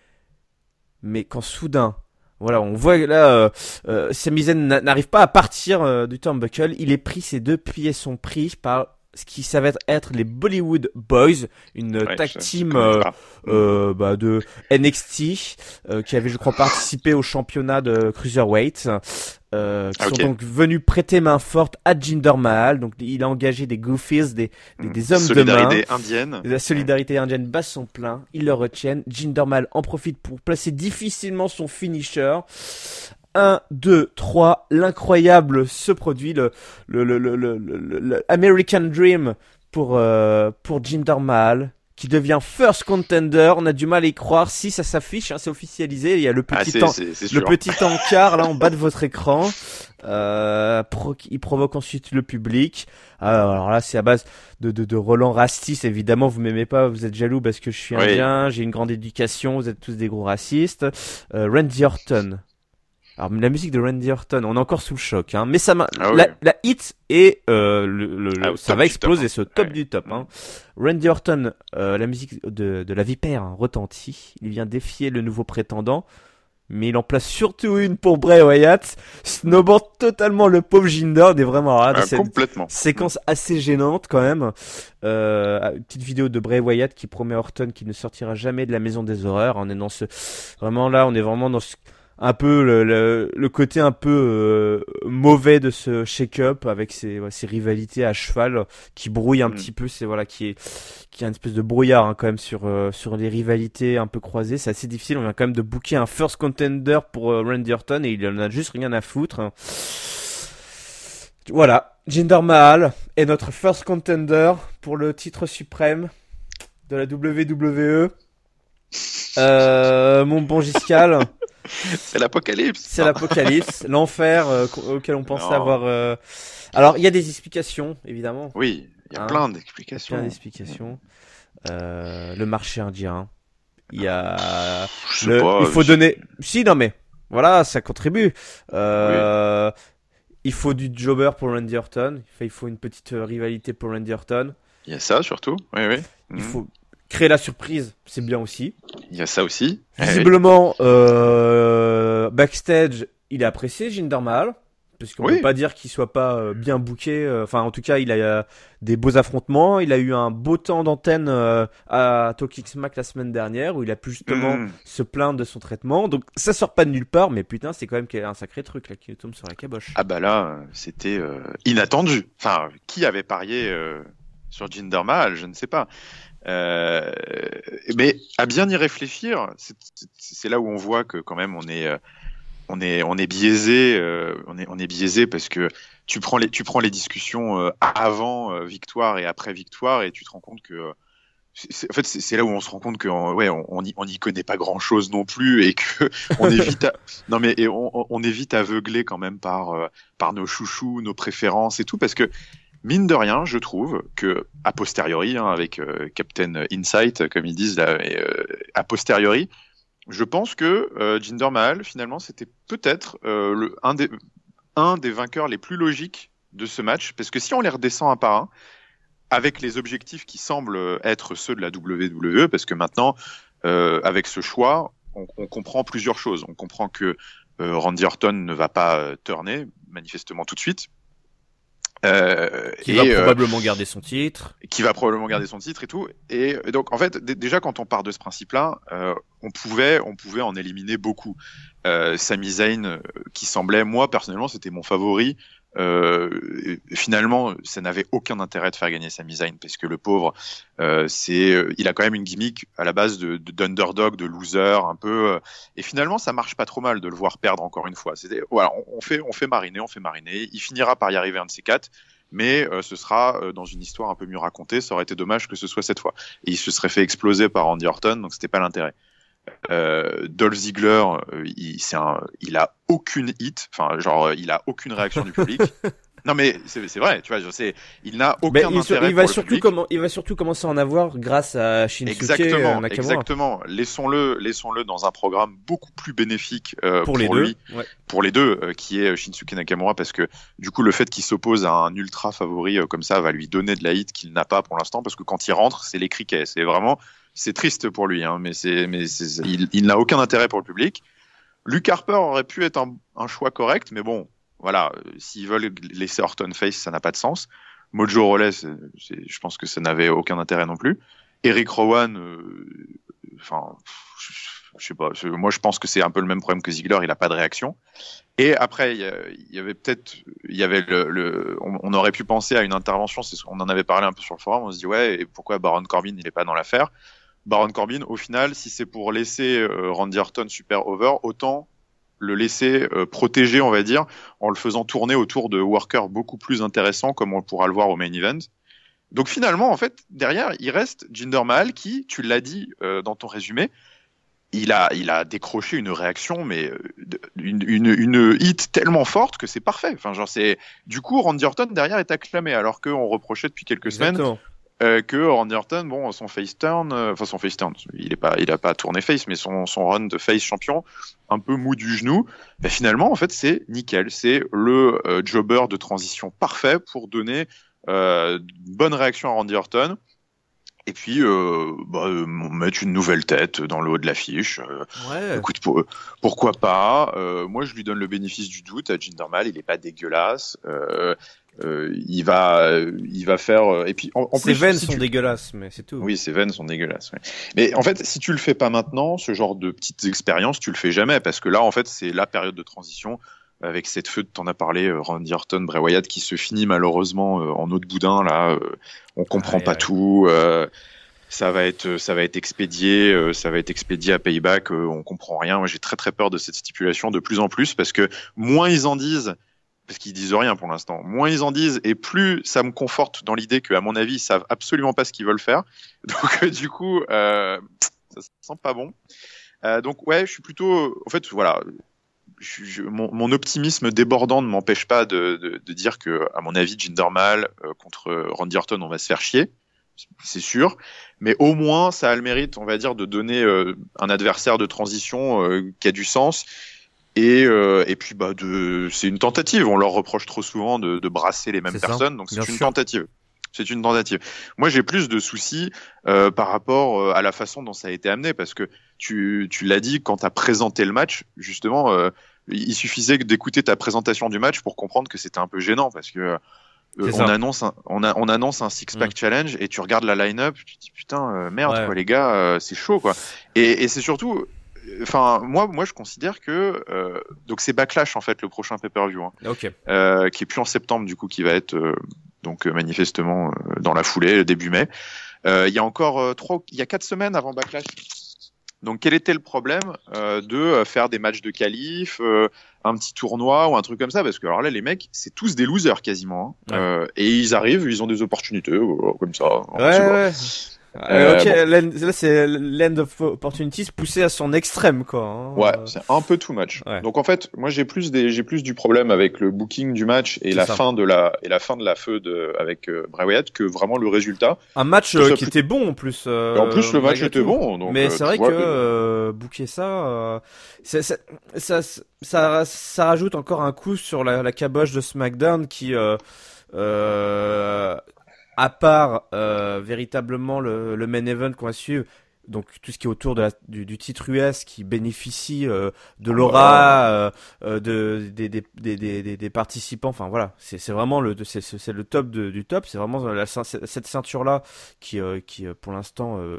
[SPEAKER 1] Mais quand soudain, voilà, on voit là, euh, euh, Sami Zayn n'a- n'arrive pas à partir euh, du turnbuckle. Il est pris, ses deux pieds sont pris par ce qui s'avère être les Bollywood Boys, une
[SPEAKER 2] Ouais,
[SPEAKER 1] tag
[SPEAKER 2] je- je
[SPEAKER 1] team
[SPEAKER 2] connais
[SPEAKER 1] euh,
[SPEAKER 2] pas.
[SPEAKER 1] euh, bah, de N X T euh, qui avait, je crois, participé au championnat de Cruiserweight. Euh, qui
[SPEAKER 2] Ah,
[SPEAKER 1] sont
[SPEAKER 2] ok.
[SPEAKER 1] donc venus prêter main forte à Jinder Mahal. Donc il a engagé des goofies, des, des, des hommes
[SPEAKER 2] Solidarité
[SPEAKER 1] de main.
[SPEAKER 2] indienne.
[SPEAKER 1] La solidarité indienne bat son plein. Ils le retiennent. Jinder Mahal en profite pour placer difficilement son finisher. un, deux, trois. L'incroyable se produit. Le, le, le, le, le, le- le American Dream pour, euh, pour Jinder Mahal, qui devient first contender. On a du mal à y croire. Si ça s'affiche, hein, c'est officialisé. Il y a le
[SPEAKER 2] Ah,
[SPEAKER 1] petit
[SPEAKER 2] c'est,
[SPEAKER 1] temps.
[SPEAKER 2] c'est, c'est
[SPEAKER 1] Le
[SPEAKER 2] sûr.
[SPEAKER 1] petit encart là en bas de votre écran, euh, pro- il provoque ensuite le public. Alors, alors là, c'est à base de, de, de Roland Rastis. Évidemment, vous m'aimez pas, vous êtes jaloux parce que je suis
[SPEAKER 2] Oui.
[SPEAKER 1] indien, j'ai une grande éducation, vous êtes tous des gros racistes. Euh, Randy Orton. Alors la musique de Randy Orton, on est encore sous le choc, hein. Mais ça m'a,
[SPEAKER 2] Ah ouais.
[SPEAKER 1] la, la hit et euh, le, le- le-
[SPEAKER 2] Ah, au
[SPEAKER 1] ça
[SPEAKER 2] top
[SPEAKER 1] va
[SPEAKER 2] du
[SPEAKER 1] exploser,
[SPEAKER 2] top,
[SPEAKER 1] ce
[SPEAKER 2] hein.
[SPEAKER 1] top
[SPEAKER 2] Ouais.
[SPEAKER 1] du top. Hein. Randy Orton, euh, la musique de, de la vipère hein, retentit. Il vient défier le nouveau prétendant, mais il en place surtout une pour Bray Wyatt, snowboard totalement le pauvre Jinder. Des vraiment rares,
[SPEAKER 2] Ah,
[SPEAKER 1] cette
[SPEAKER 2] complètement.
[SPEAKER 1] séquence assez gênante quand même. Euh, une petite vidéo de Bray Wyatt qui promet à Orton qu'il ne sortira jamais de la maison des horreurs. On est dans ce, vraiment là, on est vraiment dans ce, un peu le, le, le côté un peu euh, mauvais de ce shake-up avec ses, ouais, ses rivalités à cheval qui brouillent un mmh. petit peu, c'est voilà qui est qui a une espèce de brouillard hein, quand même sur euh, sur les rivalités un peu croisées. C'est assez difficile. On vient quand même de booker un first contender pour euh, Randy Orton et il en a juste rien à foutre. Hein. Voilà, Jinder Mahal est notre first contender pour le titre suprême de la W W E. Euh, mon bon Giscal.
[SPEAKER 2] C'est l'apocalypse.
[SPEAKER 1] C'est l'apocalypse, l'enfer euh, auquel on pensait non. avoir. Euh... Alors, il y a des explications, évidemment.
[SPEAKER 2] Oui, il y a hein, plein d'explications.
[SPEAKER 1] Plein d'explications. Euh, le marché indien. Il y a.
[SPEAKER 2] Je
[SPEAKER 1] le...
[SPEAKER 2] sais pas,
[SPEAKER 1] il faut
[SPEAKER 2] je...
[SPEAKER 1] donner. Si, non mais voilà, ça contribue. Euh... Oui. Il faut du jobber pour Randy Orton. Il faut une petite rivalité pour Randy Orton.
[SPEAKER 2] Il y a ça surtout. Oui, oui.
[SPEAKER 1] Il mmh. faut créer la surprise, c'est bien aussi.
[SPEAKER 2] Il y a ça aussi.
[SPEAKER 1] Visiblement, euh, backstage, il est apprécié, Jinder Mahal, parce qu'on oui. peut pas dire qu'il soit pas bien booké. Enfin, en tout cas, il a euh, des beaux affrontements. Il a eu un beau temps d'antenne euh, à Talking Smack la semaine dernière, où il a pu justement mm. se plaindre de son traitement. Donc, ça sort pas de nulle part, mais putain, c'est quand même un sacré truc là qui tombe sur la caboche.
[SPEAKER 2] Ah bah là, c'était euh, inattendu. Enfin, qui avait parié euh, sur Jinder Mahal, je ne sais pas. Euh, mais à bien y réfléchir, c'est, c'est, c'est là où on voit que quand même on est, euh, on est, on est biaisé, euh, on est, on est biaisé parce que tu prends les, tu prends les discussions euh, avant euh, victoire et après victoire et tu te rends compte que, euh, c'est, en fait, c'est, c'est là où on se rend compte que, ouais, on, on y, on y connaît pas grand chose non plus et que on est vite, à, non mais et on, on est vite aveuglé quand même par, euh, par nos chouchous, nos préférences et tout parce que. Mine de rien, je trouve que, a posteriori, hein, avec euh, Captain Insight, comme ils disent là, et, euh, a posteriori, je pense que euh, Jinder Mahal, finalement, c'était peut-être euh, le, un, des, un des vainqueurs les plus logiques de ce match, parce que si on les redescend un par un, avec les objectifs qui semblent être ceux de la W W E, parce que maintenant, euh, avec ce choix, on, on comprend plusieurs choses. On comprend que euh, Randy Orton ne va pas euh, turner, manifestement tout de suite.
[SPEAKER 1] Euh, qui et, va probablement euh, garder son titre.
[SPEAKER 2] Qui va probablement garder son titre et tout. Et donc, en fait, d- déjà, quand on part de ce principe-là, euh, on pouvait, on pouvait en éliminer beaucoup. Euh, Sami Zayn, euh, qui semblait, moi, personnellement, c'était mon favori. Euh, finalement, ça n'avait aucun intérêt de faire gagner Sami Zayn parce que le pauvre, euh, c'est, il a quand même une gimmick à la base de, de d'underdog, de loser, un peu. Euh, et finalement, ça marche pas trop mal de le voir perdre encore une fois. C'était, voilà, on, on fait, on fait mariner, on fait mariner. Il finira par y arriver un de ces quatre, mais euh, ce sera euh, dans une histoire un peu mieux racontée. Ça aurait été dommage que ce soit cette fois. Et il se serait fait exploser par Randy Orton, donc c'était pas l'intérêt. Euh, Dolph Ziggler, euh, il, c'est un, il a aucune hit, enfin genre il a aucune réaction du public. Non mais c'est, c'est vrai, tu vois, je sais, il n'a aucun
[SPEAKER 1] il,
[SPEAKER 2] intérêt
[SPEAKER 1] il va
[SPEAKER 2] pour
[SPEAKER 1] surtout
[SPEAKER 2] le public.
[SPEAKER 1] Comment, il va surtout commencer à en avoir grâce à Shinsuke
[SPEAKER 2] exactement,
[SPEAKER 1] Nakamura.
[SPEAKER 2] Exactement, laissons-le, laissons-le dans un programme beaucoup plus bénéfique euh,
[SPEAKER 1] pour,
[SPEAKER 2] pour
[SPEAKER 1] les
[SPEAKER 2] lui,
[SPEAKER 1] deux, ouais.
[SPEAKER 2] pour les deux, euh, qui est Shinsuke Nakamura, parce que du coup le fait qu'il s'oppose à un ultra favori euh, comme ça va lui donner de la hit qu'il n'a pas pour l'instant, parce que quand il rentre, c'est les criquets, c'est vraiment. C'est triste pour lui, hein, mais, c'est, mais c'est, il, il n'a aucun intérêt pour le public. Luke Harper aurait pu être un, un choix correct, mais bon, voilà, euh, s'ils veulent laisser Orton face, ça n'a pas de sens. Mojo Rawley, c'est, c'est, je pense que ça n'avait aucun intérêt non plus. Eric Rowan, enfin, euh, je, je sais pas, je, moi je pense que c'est un peu le même problème que Ziggler, il n'a pas de réaction. Et après, il y, y avait peut-être, il y avait le, le on, on aurait pu penser à une intervention, c'est ce qu'on en avait parlé un peu sur le forum, on se dit ouais, et pourquoi Baron Corbin il est pas dans l'affaire? Baron Corbin, au final, si c'est pour laisser euh, Randy Orton super over, autant le laisser euh, protéger, on va dire, en le faisant tourner autour de workers beaucoup plus intéressants, comme on pourra le voir au main event. Donc finalement, en fait, derrière, il reste Jinder Mahal qui, tu l'as dit euh, dans ton résumé, il a, il a décroché une réaction, mais euh, une, une, une hit tellement forte que c'est parfait. Enfin, genre, c'est du coup, Randy Orton derrière est acclamé, alors qu'on reprochait depuis quelques Exactement. semaines. Euh, que Randy Orton, bon, son face turn, euh, enfin son face turn, il est pas, il a pas tourné face, mais son son run de face champion, un peu mou du genou. Ben finalement, en fait, c'est nickel, c'est le euh, jobber de transition parfait pour donner euh, une bonne réaction à Randy Orton. Et puis, euh, bah, euh, mettre une nouvelle tête dans le haut de l'affiche. Euh,
[SPEAKER 1] ouais.
[SPEAKER 2] Écoute, pour, pourquoi pas. Euh, moi, je lui donne le bénéfice du doute à Jinder Mahal. Il est pas dégueulasse. Euh, Euh, il va, il va faire. Et puis en, en
[SPEAKER 1] ses
[SPEAKER 2] plus,
[SPEAKER 1] veines
[SPEAKER 2] si
[SPEAKER 1] sont
[SPEAKER 2] tu...
[SPEAKER 1] dégueulasses, mais c'est tout.
[SPEAKER 2] Oui, ses veines sont dégueulasses. Ouais. Mais en fait, si tu le fais pas maintenant, ce genre de petites expériences, tu le fais jamais, parce que là, en fait, c'est la période de transition avec cette feud, t'en as parlé, Randy Orton, Bray Wyatt, qui se finit malheureusement euh, en eau de boudin. Là, euh, on comprend aïe, pas aïe. tout. Euh, ça va être, ça va être expédié, euh, ça va être expédié à Payback. Euh, on comprend rien. Moi, j'ai très très peur de cette stipulation de plus en plus, parce que moins ils en disent. Parce qu'ils disent rien pour l'instant. Moins ils en disent, et plus ça me conforte dans l'idée qu'à mon avis, ils savent absolument pas ce qu'ils veulent faire. Donc, euh, du coup, euh, ça sent pas bon. Euh, donc, ouais, je suis plutôt, en fait, voilà, je, je, mon, mon optimisme débordant ne m'empêche pas de, de, de dire que, à mon avis, Jinder Mahal euh, contre Randy Orton, on va se faire chier, c'est sûr. Mais au moins, ça a le mérite, on va dire, de donner euh, un adversaire de transition euh, qui a du sens. Et, euh, et puis bah de, c'est une tentative. On leur reproche trop souvent de, de brasser les mêmes c'est personnes, ça, donc c'est une sûr. tentative. C'est une tentative. Moi, j'ai plus de soucis euh, par rapport à la façon dont ça a été amené, parce que tu, tu l'as dit quand t'as présenté le match, justement, euh, il suffisait d'écouter ta présentation du match pour comprendre que c'était un peu gênant, parce que euh, on annonce un, on, a, on annonce un six-pack mmh. challenge et tu regardes la line-up, tu te dis putain euh, merde ouais. quoi les gars, euh, c'est chaud quoi. Et, et c'est surtout Enfin, moi, moi, je considère que euh, donc c'est Backlash en fait le prochain pay-per-view, hein,
[SPEAKER 1] okay.
[SPEAKER 2] euh, qui est plus en septembre du coup, qui va être euh, donc euh, manifestement euh, dans la foulée début mai. Euh, il y a encore euh, trois, il y a quatre semaines avant Backlash. Donc quel était le problème euh, de faire des matchs de qualif, euh, un petit tournoi ou un truc comme ça, parce que alors là les mecs c'est tous des losers quasiment, hein, ouais. euh, et ils arrivent, ils ont des opportunités euh, comme ça.
[SPEAKER 1] Ouais, ouais. Euh, ok, bon. Là c'est l'end of opportunities poussé à son extrême quoi. Hein.
[SPEAKER 2] Ouais, c'est un peu too much. Ouais. Donc en fait, moi j'ai plus des, j'ai plus du problème avec le booking du match et c'est la ça. fin de la et la fin de la feud avec euh, Bray Wyatt que vraiment le résultat.
[SPEAKER 1] Un match euh, qui plus... était bon en plus. Euh,
[SPEAKER 2] en plus le match était tout. bon. Donc,
[SPEAKER 1] Mais
[SPEAKER 2] euh,
[SPEAKER 1] c'est vrai que, que... Euh, booker ça, euh, c'est, c'est, ça, ça, ça rajoute encore un coup sur la, la caboche de SmackDown qui. Euh, euh, à part euh, véritablement le, le main event qu'on va suivre, donc tout ce qui est autour de la, du, du titre U S qui bénéficie euh, de l'aura euh, de, des, des, des, des, des participants, enfin voilà, c'est, c'est vraiment le, c'est, c'est le top de, du top, c'est vraiment la, cette ceinture-là qui, euh, qui pour l'instant euh,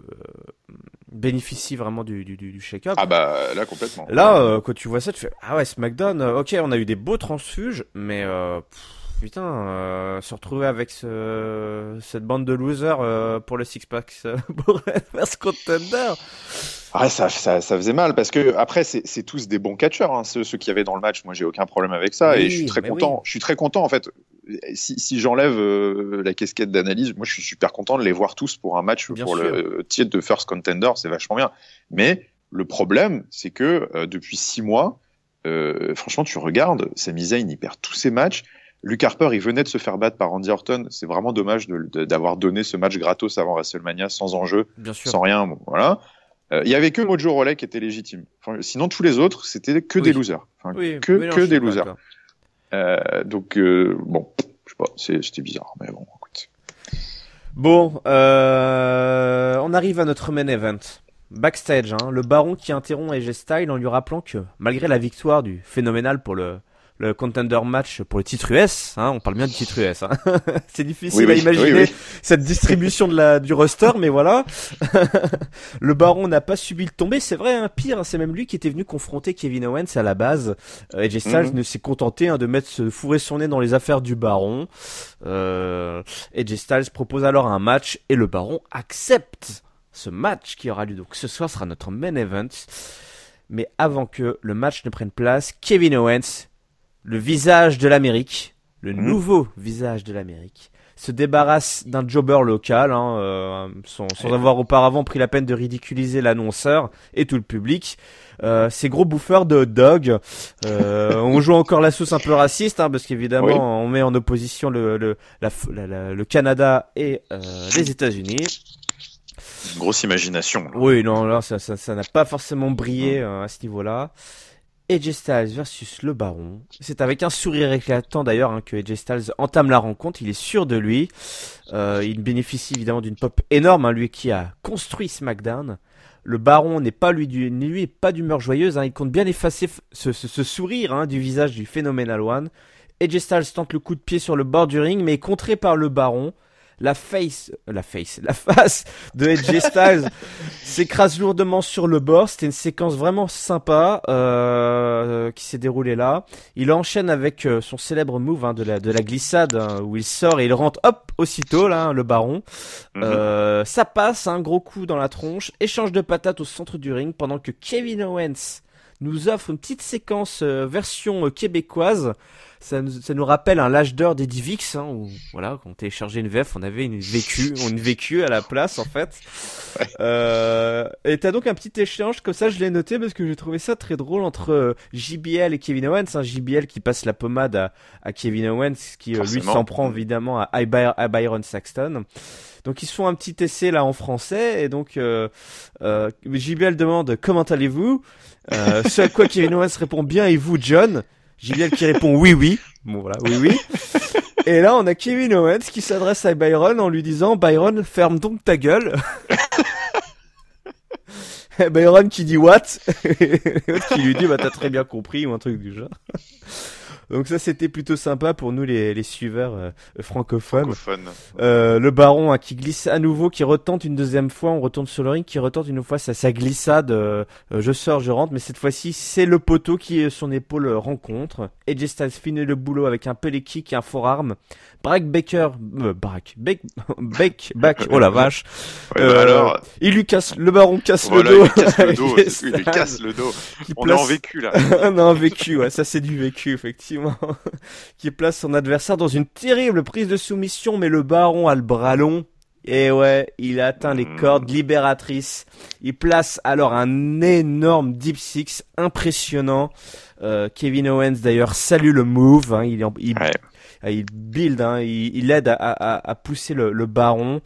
[SPEAKER 1] bénéficie vraiment du, du, du shake-up.
[SPEAKER 2] Ah bah là complètement.
[SPEAKER 1] Là, euh, quand tu vois ça, tu fais ah ouais, SmackDown, euh, ok, on a eu des beaux transfuges, mais euh, pff, putain, euh, se retrouver avec ce, cette bande de losers euh, pour le six-pack euh, pour First Contender.
[SPEAKER 2] Ouais, ça, ça, ça faisait mal parce que après c'est, c'est tous des bons catcheurs, hein, ceux, ceux qui avaient dans le match. Moi, j'ai aucun problème avec ça oui, et je suis très content. Oui. Je suis très content en fait. Si, si j'enlève euh, la casquette d'analyse, moi, je suis super content de les voir tous pour un match bien pour sûr. Le titre de First Contender. C'est vachement bien. Mais le problème, c'est que euh, depuis six mois, euh, franchement, tu regardes, Sami Zayn, il perd tous ses matchs. Luke Harper, il venait de se faire battre par Randy Orton. C'est vraiment dommage de, de, d'avoir donné ce match gratos avant WrestleMania, sans enjeu, sans rien. Bon, voilà. Il euh, y avait que Mojo Rawley qui était légitime. Enfin, sinon, tous les autres, c'était que oui. des losers. Enfin, oui, que, non, que des losers. Euh, donc, euh, bon, je sais pas, c'est, c'était bizarre, mais bon, écoute.
[SPEAKER 1] Bon, euh, on arrive à notre main event. Backstage, hein, le baron qui interrompt A J Styles en lui rappelant que, malgré la victoire du phénoménal pour le le contender match pour le titre U S, hein, on parle bien du titre U S, hein. C'est difficile oui, à oui, imaginer oui, oui. cette distribution de la, du roster, mais voilà. Le baron n'a pas subi le tombé, c'est vrai, hein, pire, c'est même lui qui était venu confronter Kevin Owens à la base. Euh, A J Styles mm-hmm. ne s'est contenté hein, de mettre se fourrer son nez dans les affaires du baron. Euh, A J Styles propose alors un match et le baron accepte ce match qui aura lieu. Donc ce soir sera notre main event. Mais avant que le match ne prenne place, Kevin Owens, le visage de l'Amérique, le mmh. nouveau visage de l'Amérique, se débarrasse d'un jobber local, hein, euh, sans, sans avoir auparavant pris la peine de ridiculiser l'annonceur et tout le public. Euh, ces gros bouffeurs de hot dog. Euh, on joue encore la sauce un peu raciste, hein, parce qu'évidemment, oui. on met en opposition le, le, la, la, la, le Canada et euh, les États-Unis.
[SPEAKER 2] Une grosse imagination. Là.
[SPEAKER 1] Oui, non, là, ça, ça, ça n'a pas forcément brillé mmh. euh, à ce niveau-là. A J Styles versus le Baron. C'est avec un sourire éclatant d'ailleurs hein, que A J Styles entame la rencontre. Il est sûr de lui. Euh, il bénéficie évidemment d'une pop énorme, hein, lui qui a construit SmackDown. Le Baron n'est pas lui, du, lui pas d'humeur joyeuse. Hein, il compte bien effacer ce, ce, ce sourire hein, du visage du Phenomenal One. A J Styles tente le coup de pied sur le bord du ring, mais est contré par le Baron. La face, la face, la face de A J Styles s'écrase lourdement sur le bord. C'était une séquence vraiment sympa euh, qui s'est déroulée là. Il enchaîne avec euh, son célèbre move hein, de la de la glissade hein, où il sort et il rentre hop aussitôt là hein, le Baron. Mm-hmm. Euh, ça passe, un gros coup dans la tronche. Échange de patates au centre du ring pendant que Kevin Owens nous offre une petite séquence euh, version euh, québécoise. Ça nous, ça nous rappelle un l'âge d'or d'Eddie Vix, hein, où voilà, quand on téléchargeait une V F, on avait une vécu, une vécu à la place en fait. Ouais. Euh, et t'as donc un petit échange comme ça, je l'ai noté parce que j'ai trouvé ça très drôle entre euh, J B L et Kevin Owens. Hein, J B L qui passe la pommade à, à Kevin Owens, qui euh, lui s'en prend évidemment à, à Byron Saxton. Donc ils se font un petit essai là en français et donc euh, euh, J B L demande comment allez-vous. Euh, ce à quoi Kevin Owens répond bien et vous John. J B L qui répond oui oui. Bon voilà, oui oui. Et là on a Kevin Owens qui s'adresse à Byron en lui disant Byron ferme donc ta gueule. Et Byron qui dit what et l'autre qui lui dit bah t'as très bien compris ou un truc du genre. Donc ça c'était plutôt sympa pour nous les, les suiveurs euh, francophones.
[SPEAKER 2] Francophone.
[SPEAKER 1] Euh, le Baron hein, qui glisse à nouveau, qui retente une deuxième fois, on retourne sur le ring, qui retente une fois sa, sa glissade, euh, euh, je sors, je rentre, mais cette fois-ci c'est le poteau qui son épaule rencontre. A J Styles finit le boulot avec un pelé kick et un forearm. Brack Baker, euh, Brack, Beck, Beck, back, oh la vache.
[SPEAKER 2] Ouais, bah euh, alors...
[SPEAKER 1] Il lui casse, le Baron casse
[SPEAKER 2] voilà,
[SPEAKER 1] le dos.
[SPEAKER 2] Il lui casse le dos, il lui casse le dos. On place... est en vécu là.
[SPEAKER 1] On est en vécu, ouais, ça c'est du vécu effectivement. Qui place son adversaire dans une terrible prise de soumission, mais le Baron a le bras long. Et ouais, il a atteint les cordes libératrices. Il place alors un énorme deep six impressionnant. Euh, Kevin Owens d'ailleurs salue le move. Hein, il, il, ouais. il build, hein, il, il aide à, à, à pousser le, le Baron.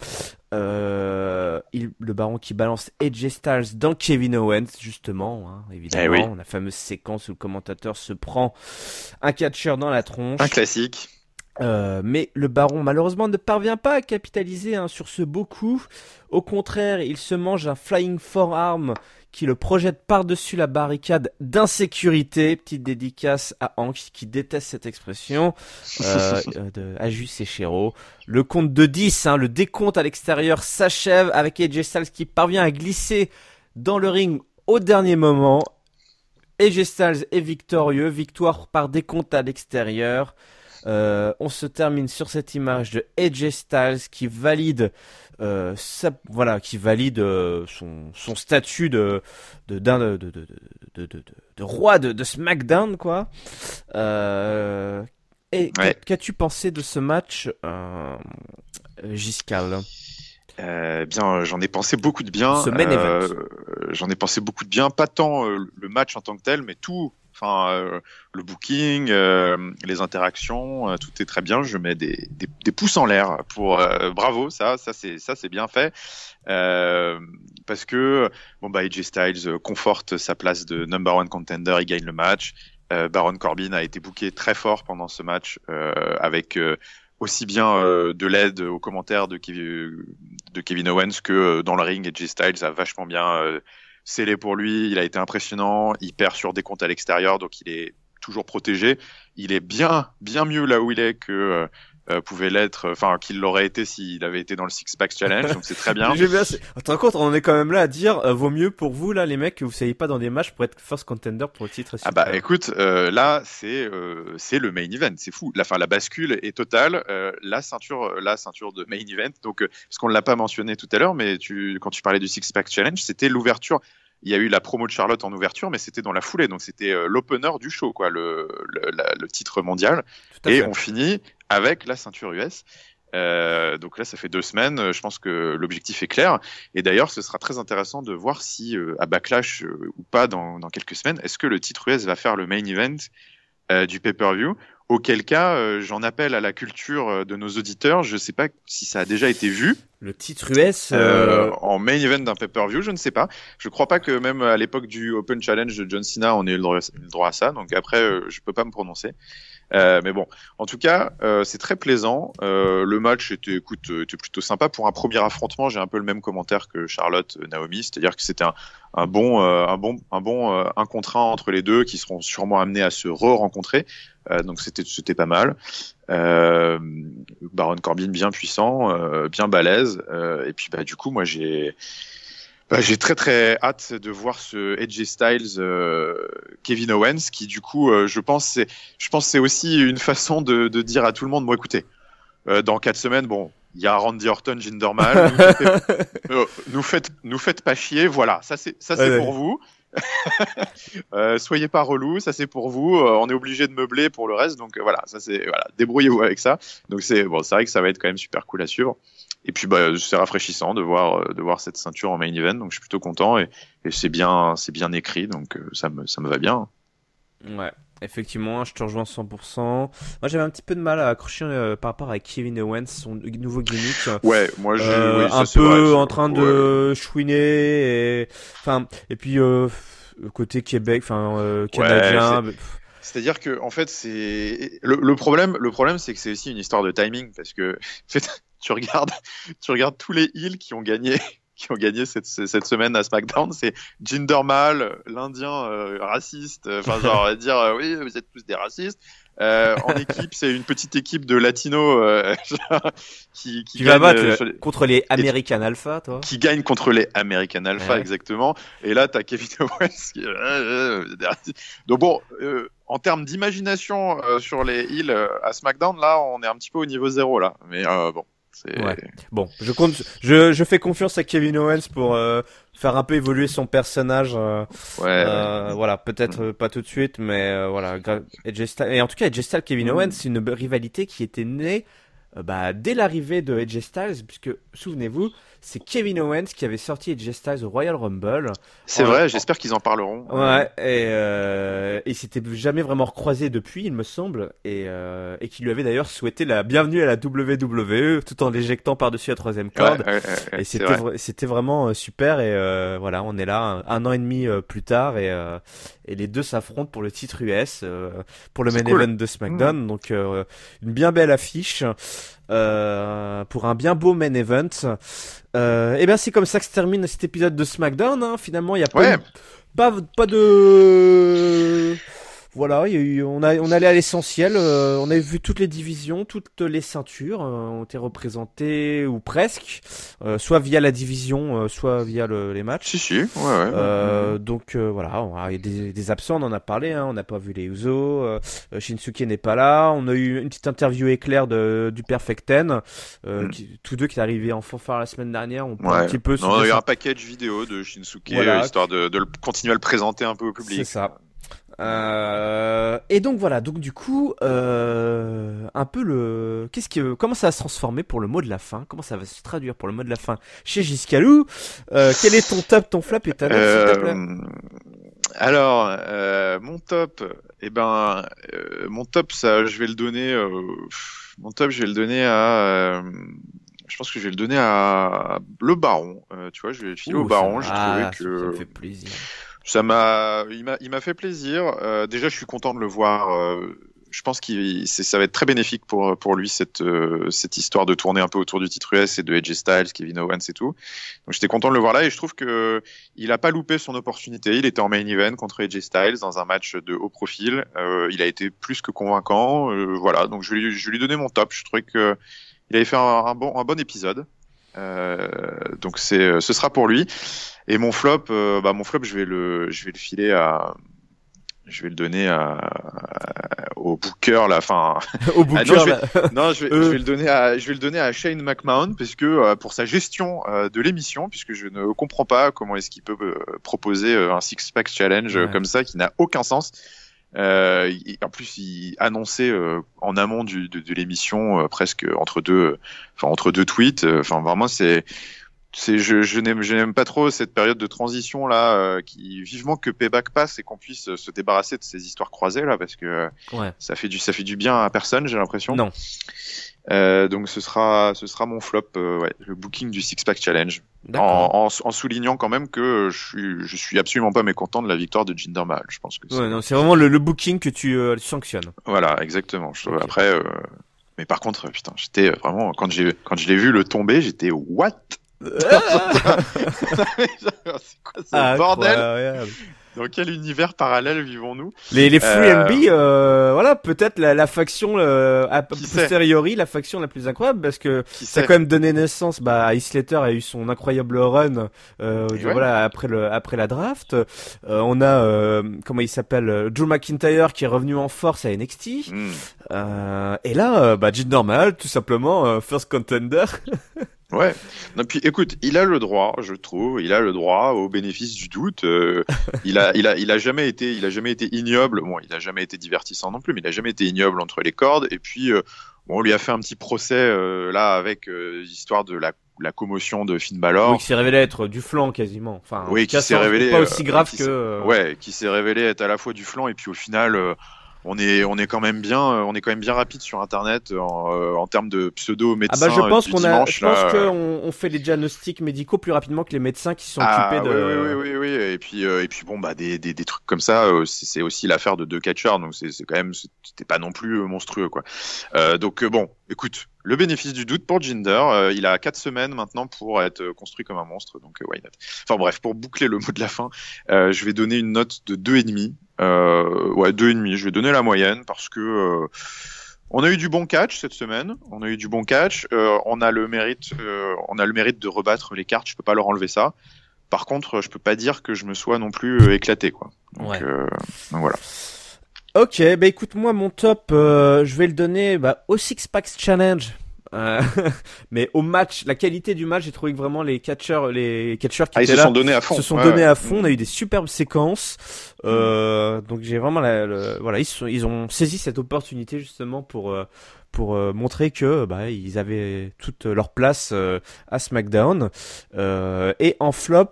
[SPEAKER 1] Euh, il, le Baron qui balance A J Styles dans Kevin Owens justement, hein, évidemment, eh oui. La fameuse séquence où le commentateur se prend un catcheur dans la tronche.
[SPEAKER 2] Un classique.
[SPEAKER 1] Euh, mais le Baron malheureusement ne parvient pas à capitaliser hein, sur ce beau coup. Au contraire, il se mange un flying forearm qui le projette par-dessus la barricade d'insécurité. Petite dédicace à Hank qui déteste cette expression. Euh, de Aju Sechero. Le compte de dix, hein, le décompte à l'extérieur s'achève avec A J Styles qui parvient à glisser dans le ring au dernier moment. A J Styles est victorieux, victoire par décompte à l'extérieur. Euh, on se termine sur cette image de A J Styles qui valide, euh, sa, voilà, qui valide euh, son, son statut de de, de, de, de, de, de, de, de roi de, de SmackDown, quoi. Euh, et ouais. Qu'as-tu pensé de ce match, euh, Giscal?
[SPEAKER 2] Euh, bien, j'en ai pensé beaucoup de bien.
[SPEAKER 1] Ce main
[SPEAKER 2] euh,
[SPEAKER 1] event.
[SPEAKER 2] J'en ai pensé beaucoup de bien, pas tant euh, le match en tant que tel, mais tout. Enfin, euh, le booking, euh, les interactions, euh, tout est très bien. Je mets des, des, des pouces en l'air pour euh, bravo, ça, ça c'est ça c'est bien fait. Euh, parce que bon bah A J Styles conforte sa place de number one contender, il gagne le match. Euh, Baron Corbin a été booké très fort pendant ce match euh, avec euh, aussi bien euh, de l'aide aux commentaires de Kevin, de Kevin Owens que euh, dans le ring. A J Styles a vachement bien euh, scellé pour lui, il a été impressionnant, il perd sur des comptes à l'extérieur, donc il est toujours protégé. Il est bien, bien mieux là où il est que euh, pouvait l'être, enfin qu'il l'aurait été s'il avait été dans le Six Pack Challenge, donc c'est très bien.
[SPEAKER 1] J'ai bien, c'est... Attends, compte, on en est quand même là à dire, euh, vaut mieux pour vous là les mecs que vous soyez pas dans des matchs pour être first contender pour le titre.
[SPEAKER 2] Ah bah écoute, euh, là c'est euh, c'est le main event, c'est fou. La fin, la bascule est totale. Euh, la ceinture, la ceinture de main event. Donc euh, parce qu'on l'a pas mentionné tout à l'heure, mais tu quand tu parlais du Six Pack Challenge, c'était l'ouverture. Il y a eu la promo de Charlotte en ouverture, mais c'était dans la foulée, donc c'était euh, l'opener du show, quoi, le, le, la, le titre mondial. Et fait. On finit avec la ceinture U S. Euh, donc là, ça fait deux semaines. Je pense que l'objectif est clair. Et d'ailleurs, ce sera très intéressant de voir si, euh, à Backlash euh, ou pas dans, dans quelques semaines, est-ce que le titre U S va faire le main event euh, du pay-per-view? Auquel cas, euh, j'en appelle à la culture de nos auditeurs. Je ne sais pas si ça a déjà été vu.
[SPEAKER 1] Le titre U S
[SPEAKER 2] euh... Euh, en main event d'un pay-per-view, je ne sais pas. Je crois pas que même à l'époque du Open Challenge de John Cena, on ait eu le droit, le droit à ça. Donc après, euh, je peux pas me prononcer. Euh, mais bon, en tout cas, euh, c'est très plaisant. Euh, le match était, écoute, était plutôt sympa pour un premier affrontement. J'ai un peu le même commentaire que Charlotte, Naomi, c'est-à-dire que c'était un, un bon, euh, un bon, un bon euh, un contre un entre les deux qui seront sûrement amenés à se re-rencontrer. Euh, donc c'était, c'était pas mal. Euh, Baron Corbin bien puissant, euh, bien balèze. Euh, et puis bah du coup, moi j'ai Bah, j'ai très très hâte de voir ce A J Styles euh, Kevin Owens qui du coup euh, je pense c'est je pense c'est aussi une façon de, de dire à tout le monde bon écoutez euh, dans quatre semaines bon il y a Randy Orton, Jinder Mahal nous faites, euh, nous faites nous faites pas chier voilà ça c'est ça c'est
[SPEAKER 1] Ouais,
[SPEAKER 2] pour
[SPEAKER 1] ouais.
[SPEAKER 2] vous euh, soyez pas relous ça c'est pour vous euh, on est obligé de meubler pour le reste donc euh, voilà ça c'est voilà débrouillez-vous avec ça donc c'est bon c'est vrai que ça va être quand même super cool à suivre. Et puis bah c'est rafraîchissant de voir de voir cette ceinture en main event donc je suis plutôt content et, et c'est bien c'est bien écrit donc euh, ça me ça me va bien.
[SPEAKER 1] Ouais, effectivement, je te rejoins cent pour cent. Moi, j'avais un petit peu de mal à accrocher euh, par rapport à Kevin Owens, son nouveau gimmick.
[SPEAKER 2] Ouais, moi j'ai
[SPEAKER 1] Euh,
[SPEAKER 2] oui, ça,
[SPEAKER 1] un
[SPEAKER 2] c'est
[SPEAKER 1] peu
[SPEAKER 2] vrai,
[SPEAKER 1] en train
[SPEAKER 2] ouais.
[SPEAKER 1] de chouiner et enfin et puis euh, côté Québec, enfin euh, canadien.
[SPEAKER 2] Ouais, c'est-à-dire que en fait c'est le, le problème le problème c'est que c'est aussi une histoire de timing parce que en fait tu regardes tu regardes tous les heels qui ont gagné qui ont gagné cette cette semaine à SmackDown, c'est Jinder Mahal, l'Indien euh, raciste, enfin genre dire euh, oui vous êtes tous des racistes. Euh, en équipe, c'est une petite équipe de latinos euh, qui, qui
[SPEAKER 1] Tu vas battre
[SPEAKER 2] euh,
[SPEAKER 1] le-
[SPEAKER 2] les...
[SPEAKER 1] contre les American Alpha, toi.
[SPEAKER 2] qui gagne contre les American Alpha
[SPEAKER 1] Ouais.
[SPEAKER 2] exactement. Et là, t'as Kevin Owens qui... euh, euh, donc bon, euh, en termes d'imagination euh, sur les heels euh, à SmackDown, là, on est un petit peu au niveau zéro là. Mais euh, bon, c'est...
[SPEAKER 1] Ouais. Bon, je compte, je, je fais confiance à Kevin Owens pour euh, faire un peu évoluer son personnage. Euh,
[SPEAKER 2] Ouais,
[SPEAKER 1] euh,
[SPEAKER 2] ouais.
[SPEAKER 1] voilà, peut-être euh, pas tout de suite, mais euh, voilà. gra- A J Styles- et en tout cas, A J Styles Kevin
[SPEAKER 2] Mm.
[SPEAKER 1] Owens, c'est une rivalité qui était née euh, bah, dès l'arrivée de A J Styles, puisque souvenez-vous, c'est Kevin Owens qui avait sorti A J Styles au Royal Rumble.
[SPEAKER 2] C'est
[SPEAKER 1] En-
[SPEAKER 2] vrai, j'espère qu'ils en parleront.
[SPEAKER 1] Ouais, et euh, et s'était jamais vraiment recroisé depuis, il me semble, et euh, et qui lui avait d'ailleurs souhaité la bienvenue à la W W E tout en l'éjectant par-dessus la troisième
[SPEAKER 2] Ouais,
[SPEAKER 1] corde.
[SPEAKER 2] ouais, ouais, ouais,
[SPEAKER 1] Et
[SPEAKER 2] c'est
[SPEAKER 1] c'était
[SPEAKER 2] vrai.
[SPEAKER 1] vra- c'était vraiment euh, super et euh, voilà, on est là un, un an et demi euh, plus tard et euh, et les deux s'affrontent pour le titre U S euh, pour le
[SPEAKER 2] C'est
[SPEAKER 1] main
[SPEAKER 2] cool.
[SPEAKER 1] event de SmackDown. Donc euh, une bien belle affiche euh, pour un bien beau main event. Euh, et bien c'est comme ça que se termine cet épisode de SmackDown. Hein. Finalement, il y a pas
[SPEAKER 2] Ouais.
[SPEAKER 1] eu- pas pas de voilà, il y a eu, on a on allait à l'essentiel. Euh, on a vu toutes les divisions, toutes les ceintures euh, ont été représentées ou presque, euh, soit via la division, euh, soit via le- les matchs.
[SPEAKER 2] Si, si, ouais, ouais.
[SPEAKER 1] Euh,
[SPEAKER 2] ouais.
[SPEAKER 1] donc euh, voilà, on a, il y a des, des absents, on en a parlé, hein, on n'a pas vu les Usos, euh, euh, Shinsuke n'est pas là, on a eu une petite interview éclair de, du Perfect Ten, euh,
[SPEAKER 2] Mm.
[SPEAKER 1] qui, tous deux qui est arrivé en fanfare la semaine dernière, on peut un
[SPEAKER 2] Ouais.
[SPEAKER 1] petit peu se
[SPEAKER 2] Non, il y a
[SPEAKER 1] descend-
[SPEAKER 2] un package vidéo de Shinsuke,
[SPEAKER 1] Voilà.
[SPEAKER 2] euh, histoire de, de le, continuer à le présenter un peu au public.
[SPEAKER 1] C'est ça. Euh, et donc voilà, donc du coup, euh, un peu le, qu'est-ce que, comment ça va se transformer pour le mot de la fin? Comment ça va se traduire pour le mot de la fin chez Giscalou? Euh, quel est ton top, ton flop et ta note, s'il te plaît?
[SPEAKER 2] Euh, alors, euh, mon top, eh ben, euh, mon top, ça, je vais le donner. Euh, mon top, je vais le donner à. Euh, je pense que je vais le donner à le Baron. Euh, tu vois, je vais le filer
[SPEAKER 1] Ouh,
[SPEAKER 2] au Baron.
[SPEAKER 1] ça-
[SPEAKER 2] J'ai
[SPEAKER 1] ah,
[SPEAKER 2] trouvé
[SPEAKER 1] ça, ça me
[SPEAKER 2] que
[SPEAKER 1] fait plaisir.
[SPEAKER 2] ça m'a, il m'a, il m'a fait plaisir. Euh, déjà, je suis content de le voir. Euh, je pense qu'il, c'est, ça va être très bénéfique pour pour lui cette euh, cette histoire de tourner un peu autour du titre U S et de A J Styles, Kevin Owens et tout. Donc j'étais content de le voir là et je trouve que il a pas loupé son opportunité. Il était en main event contre A J Styles dans un match de haut profil. Euh, il a été plus que convaincant. Euh, voilà, donc je vais lui, je vais lui donner mon top. Je trouvais que il avait fait un, un bon un bon épisode. Euh, donc c'est, ce sera pour lui. Et mon flop, euh, bah mon flop, je vais le, je vais le filer à, je vais le donner à, à- au Booker là. Enfin,
[SPEAKER 1] Au
[SPEAKER 2] ah,
[SPEAKER 1] booker,
[SPEAKER 2] non, je vais,
[SPEAKER 1] là.
[SPEAKER 2] non, je vais,
[SPEAKER 1] Euh.
[SPEAKER 2] je vais le donner à, je vais le donner à Shane McMahon parce que euh, pour sa gestion euh, de l'émission, puisque je ne comprends pas comment est-ce qu'il peut euh, proposer euh, un six pack challenge euh,
[SPEAKER 1] Ouais.
[SPEAKER 2] comme ça qui n'a aucun sens. Euh, il- en plus, il annonçait euh, en amont du, de, de l'émission euh, presque entre deux, enfin entre deux tweets. euh, Enfin, vraiment, c'est c'est je, je n'aime je n'aime pas trop cette période de transition là, euh, qui vivement que Payback passe et qu'on puisse se débarrasser de ces histoires croisées là, parce que
[SPEAKER 1] Ouais.
[SPEAKER 2] ça fait du ça fait du bien à personne, j'ai l'impression.
[SPEAKER 1] Non.
[SPEAKER 2] Euh, donc ce sera ce sera mon flop, euh, ouais, le booking du Six Pack Challenge, en,
[SPEAKER 1] D'accord.
[SPEAKER 2] en, en soulignant quand même que je suis je suis absolument pas mécontent de la victoire de Jinder Mahal. Je pense que c'est...
[SPEAKER 1] Ouais, non, c'est vraiment le, le booking que tu euh, sanctionnes.
[SPEAKER 2] Voilà, exactement. Je-
[SPEAKER 1] Ok.
[SPEAKER 2] Après, euh, mais par contre, putain, j'étais vraiment quand j'ai quand je l'ai vu le tomber, j'étais what? C'est quoi ce bordel?
[SPEAKER 1] Incroyable.
[SPEAKER 2] Dans quel univers parallèle vivons-nous?
[SPEAKER 1] Les, les Free
[SPEAKER 2] Euh,
[SPEAKER 1] M B, euh, voilà, peut-être la, la faction, euh, a
[SPEAKER 2] Qui sait
[SPEAKER 1] posteriori, la faction la plus incroyable, parce que
[SPEAKER 2] Qui
[SPEAKER 1] ça a
[SPEAKER 2] sait?
[SPEAKER 1] quand même donné naissance, bah, à Heath Slater a eu son incroyable run, euh,
[SPEAKER 2] Et
[SPEAKER 1] de-
[SPEAKER 2] ouais.
[SPEAKER 1] voilà, après le, après la draft. Euh, on a, euh, comment il s'appelle, euh, Drew McIntyre qui est revenu en force à N X T.
[SPEAKER 2] Hmm.
[SPEAKER 1] Euh, et là, euh, bah, Jinder Mahal, tout simplement, euh, first contender.
[SPEAKER 2] Ouais. Non, puis écoute, il a le droit, je trouve, il a le droit au bénéfice du doute. Euh, il a, il a, il a jamais été, il a jamais été ignoble. Bon, il a jamais été divertissant non plus, mais il a jamais été ignoble entre les cordes. Et puis, euh, bon, on lui a fait un petit procès euh, là avec euh, l'histoire de la, la commotion de Finn Balor.
[SPEAKER 1] Oui, qui s'est révélé être du flanc quasiment. Enfin, en
[SPEAKER 2] Oui,
[SPEAKER 1] tout
[SPEAKER 2] qui
[SPEAKER 1] cas,
[SPEAKER 2] s'est
[SPEAKER 1] sans-
[SPEAKER 2] révélé
[SPEAKER 1] pas
[SPEAKER 2] euh,
[SPEAKER 1] aussi grave
[SPEAKER 2] qui
[SPEAKER 1] que.
[SPEAKER 2] s'est-
[SPEAKER 1] euh,
[SPEAKER 2] ouais, qui s'est révélé être à la fois du flanc et puis au final, euh, on est, on est quand même bien, euh, on est quand même bien rapide sur Internet en, euh, en termes de pseudo
[SPEAKER 1] Ah
[SPEAKER 2] médecins.
[SPEAKER 1] bah je pense
[SPEAKER 2] du
[SPEAKER 1] qu'on a,
[SPEAKER 2] dimanche,
[SPEAKER 1] je pense
[SPEAKER 2] là, euh,
[SPEAKER 1] qu'on on fait les diagnostics médicaux plus rapidement que les médecins qui sont
[SPEAKER 2] Ah,
[SPEAKER 1] occupés de.
[SPEAKER 2] oui, oui, oui, oui, oui. Et puis, euh, et puis bon, bah des, des, des trucs comme ça, euh, c'est c'est aussi l'affaire de deux catcheurs, donc c'est c'est quand même, c'était pas non plus euh, monstrueux, quoi. Euh, donc euh, bon, écoute, le bénéfice du doute pour Jinder, euh, il a quatre semaines maintenant pour être euh, construit comme un monstre, donc euh, why not. Enfin bref, pour boucler le mot de la fin, euh, je vais donner une note de deux et demi. Euh, ouais, deux et demi. Je vais donner la moyenne parce que euh, on a eu du bon catch cette semaine. On a eu du bon catch. Euh, on a le mérite, euh, on a le mérite de rebattre les cartes. Je peux pas leur enlever ça. Par contre, je peux pas dire que je me sois non plus euh, éclaté, quoi. Donc,
[SPEAKER 1] Ouais.
[SPEAKER 2] euh, donc voilà.
[SPEAKER 1] Ok, bah écoute, moi mon top, euh, je vais le donner bah, au Six Packs Challenge. Euh, mais au match, la qualité du match, j'ai trouvé que vraiment les catcheurs, les catcheurs qui
[SPEAKER 2] Ah, ils
[SPEAKER 1] étaient
[SPEAKER 2] se
[SPEAKER 1] là
[SPEAKER 2] sont donnés à fond.
[SPEAKER 1] se sont
[SPEAKER 2] Ouais,
[SPEAKER 1] donnés
[SPEAKER 2] ouais.
[SPEAKER 1] à fond. On a eu des superbes séquences. Euh, donc j'ai vraiment la, le- voilà, ils, se sont, ils ont saisi cette opportunité justement pour euh, pour euh, montrer que bah ils avaient toute leur place euh, à SmackDown. Euh, et en flop,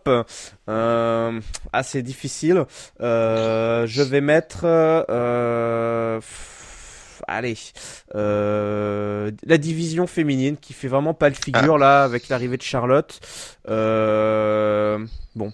[SPEAKER 1] euh, assez difficile. Euh, je vais mettre euh, pff, allez euh, la division féminine qui fait vraiment pas le figure là avec l'arrivée de Charlotte. Euh, bon.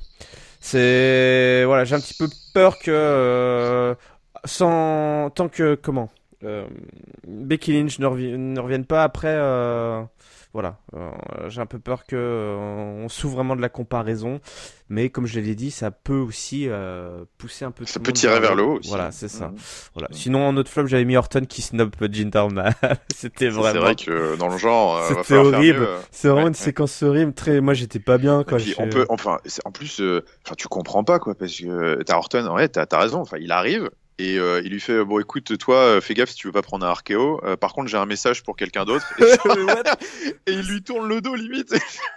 [SPEAKER 1] C'est voilà, j'ai un petit peu peur que euh, sans tant que comment euh, Becky Lynch ne, revi- ne revienne pas après. Euh, voilà, euh, j'ai un peu peur que euh, on s'ouvre vraiment de la comparaison, mais comme je l'ai dit, ça peut aussi euh, pousser un peu.
[SPEAKER 2] Ça
[SPEAKER 1] tout le
[SPEAKER 2] peut
[SPEAKER 1] monde
[SPEAKER 2] tirer vers le haut aussi.
[SPEAKER 1] Voilà, c'est ça.
[SPEAKER 2] Mmh.
[SPEAKER 1] Voilà. Sinon en autre flop, j'avais mis Orton qui snob Jinder Mahal. C'était
[SPEAKER 2] C'est
[SPEAKER 1] vraiment.
[SPEAKER 2] vrai que dans le genre, euh, va
[SPEAKER 1] C'était
[SPEAKER 2] falloir faire
[SPEAKER 1] horrible.
[SPEAKER 2] mieux, euh.
[SPEAKER 1] C'est vraiment
[SPEAKER 2] Ouais,
[SPEAKER 1] une
[SPEAKER 2] ouais.
[SPEAKER 1] séquence horrible. Très, moi j'étais pas bien
[SPEAKER 2] Et
[SPEAKER 1] quand
[SPEAKER 2] puis
[SPEAKER 1] je.
[SPEAKER 2] on peut, enfin, c'est- en plus, euh, enfin, tu comprends pas quoi, parce que t'as Orton, ouais, t'as t'as raison. Enfin, il arrive et euh, il lui fait, bon, écoute, toi, euh, fais gaffe si tu veux pas prendre un R K O. Euh, par contre, j'ai un message pour quelqu'un d'autre. Et,
[SPEAKER 1] What?
[SPEAKER 2] et il lui tourne le dos limite.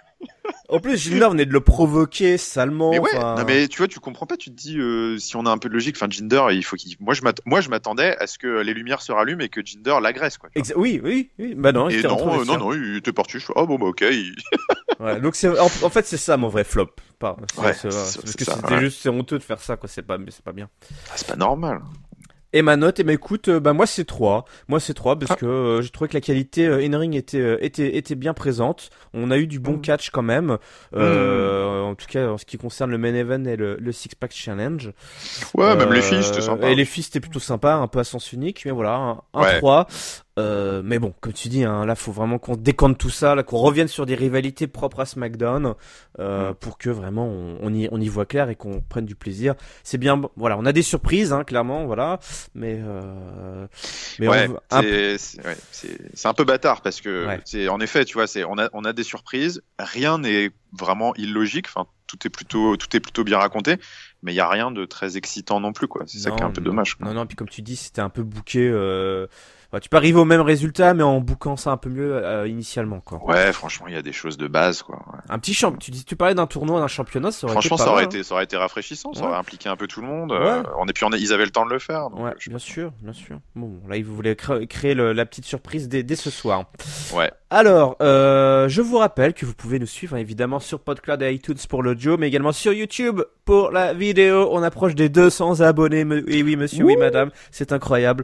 [SPEAKER 1] En plus, Jinder venait de le provoquer salement.
[SPEAKER 2] Mais ouais,
[SPEAKER 1] enfin...
[SPEAKER 2] non mais tu vois, tu comprends pas. Tu te dis, euh, si on a un peu de logique, enfin, Jinder, il faut qu'il. Moi, je m'att- moi, je m'attendais à ce que les lumières se rallument et que Jinder l'agresse, quoi. tu vois.
[SPEAKER 1] Exa- oui, oui, oui. Bah non, il
[SPEAKER 2] Et
[SPEAKER 1] était rentré au
[SPEAKER 2] non, euh, non,
[SPEAKER 1] vestiaire.
[SPEAKER 2] non, il était parti. Je fais, ah bon, bah ok. il-
[SPEAKER 1] Ouais, donc c'est, en, en fait, c'est ça mon vrai flop. Pas, c'est,
[SPEAKER 2] Ouais,
[SPEAKER 1] c'est-
[SPEAKER 2] c'est-
[SPEAKER 1] c'est-
[SPEAKER 2] c'est
[SPEAKER 1] parce que
[SPEAKER 2] ça,
[SPEAKER 1] c'était
[SPEAKER 2] ouais.
[SPEAKER 1] juste, c'est honteux de faire ça, quoi. C'est pas, c'est pas bien.
[SPEAKER 2] Ah, c'est pas normal.
[SPEAKER 1] Et ma note, eh ben écoute, euh, bah moi c'est trois. Moi c'est trois parce
[SPEAKER 2] Ah.
[SPEAKER 1] que euh, j'ai trouvé que la qualité euh, in-ring était, euh, était était bien présente. On a eu du bon
[SPEAKER 2] Mm.
[SPEAKER 1] catch quand même. Euh, En tout cas en ce qui concerne le main event et le, le Six Pack Challenge.
[SPEAKER 2] Ouais, même
[SPEAKER 1] Euh,
[SPEAKER 2] les filles, c'était sympa.
[SPEAKER 1] Et les filles c'était plutôt sympa, un peu à sens unique, mais voilà, un, un
[SPEAKER 2] Ouais.
[SPEAKER 1] trois. Euh, mais bon, comme tu dis, hein, là faut vraiment qu'on décante tout ça, là qu'on revienne sur des rivalités propres à SmackDown, euh,
[SPEAKER 2] Mm.
[SPEAKER 1] pour que vraiment on, on y on y voit clair et qu'on prenne du plaisir. C'est bien, voilà, on a des surprises, hein, clairement, voilà, mais euh, mais
[SPEAKER 2] ouais,
[SPEAKER 1] on veut un peu-
[SPEAKER 2] c'est c'est- ouais, c'est- c'est un peu bâtard parce que
[SPEAKER 1] Ouais.
[SPEAKER 2] c'est en effet, tu vois, c'est on a on a des surprises, rien n'est vraiment illogique, enfin tout est plutôt tout est plutôt bien raconté, mais il y a rien de très excitant non plus quoi. C'est ça qui est un peu
[SPEAKER 1] non,
[SPEAKER 2] dommage. Quoi.
[SPEAKER 1] Non, non, puis comme tu dis, c'était un peu bouqué. Euh... enfin, tu peux arriver au même résultat, mais en bouquant ça un peu mieux euh, initialement, quoi.
[SPEAKER 2] Ouais, franchement, il y a des choses de base quoi. Ouais.
[SPEAKER 1] Un petit champ. Tu dis, tu parlais d'un tournoi, d'un championnat, ça aurait
[SPEAKER 2] Franchement,
[SPEAKER 1] été pas
[SPEAKER 2] ça aurait
[SPEAKER 1] mal,
[SPEAKER 2] été ça aurait été rafraîchissant, ça
[SPEAKER 1] Ouais.
[SPEAKER 2] aurait impliqué un peu tout le monde. Euh,
[SPEAKER 1] Ouais.
[SPEAKER 2] on et puis on a- ils avaient le temps de le faire. Donc,
[SPEAKER 1] Ouais,
[SPEAKER 2] euh, je sais
[SPEAKER 1] bien
[SPEAKER 2] pas.
[SPEAKER 1] sûr, bien sûr. Bon, là, ils voulaient cré- créer le- la petite surprise dès, dès ce soir.
[SPEAKER 2] Ouais.
[SPEAKER 1] Alors, euh, je vous rappelle que vous pouvez nous suivre évidemment sur PodCloud et iTunes pour l'audio, mais également sur YouTube pour la vidéo. On approche des deux cents abonnés. Me- oui, oui, monsieur, oui,
[SPEAKER 3] Wouh.
[SPEAKER 1] madame, c'est incroyable.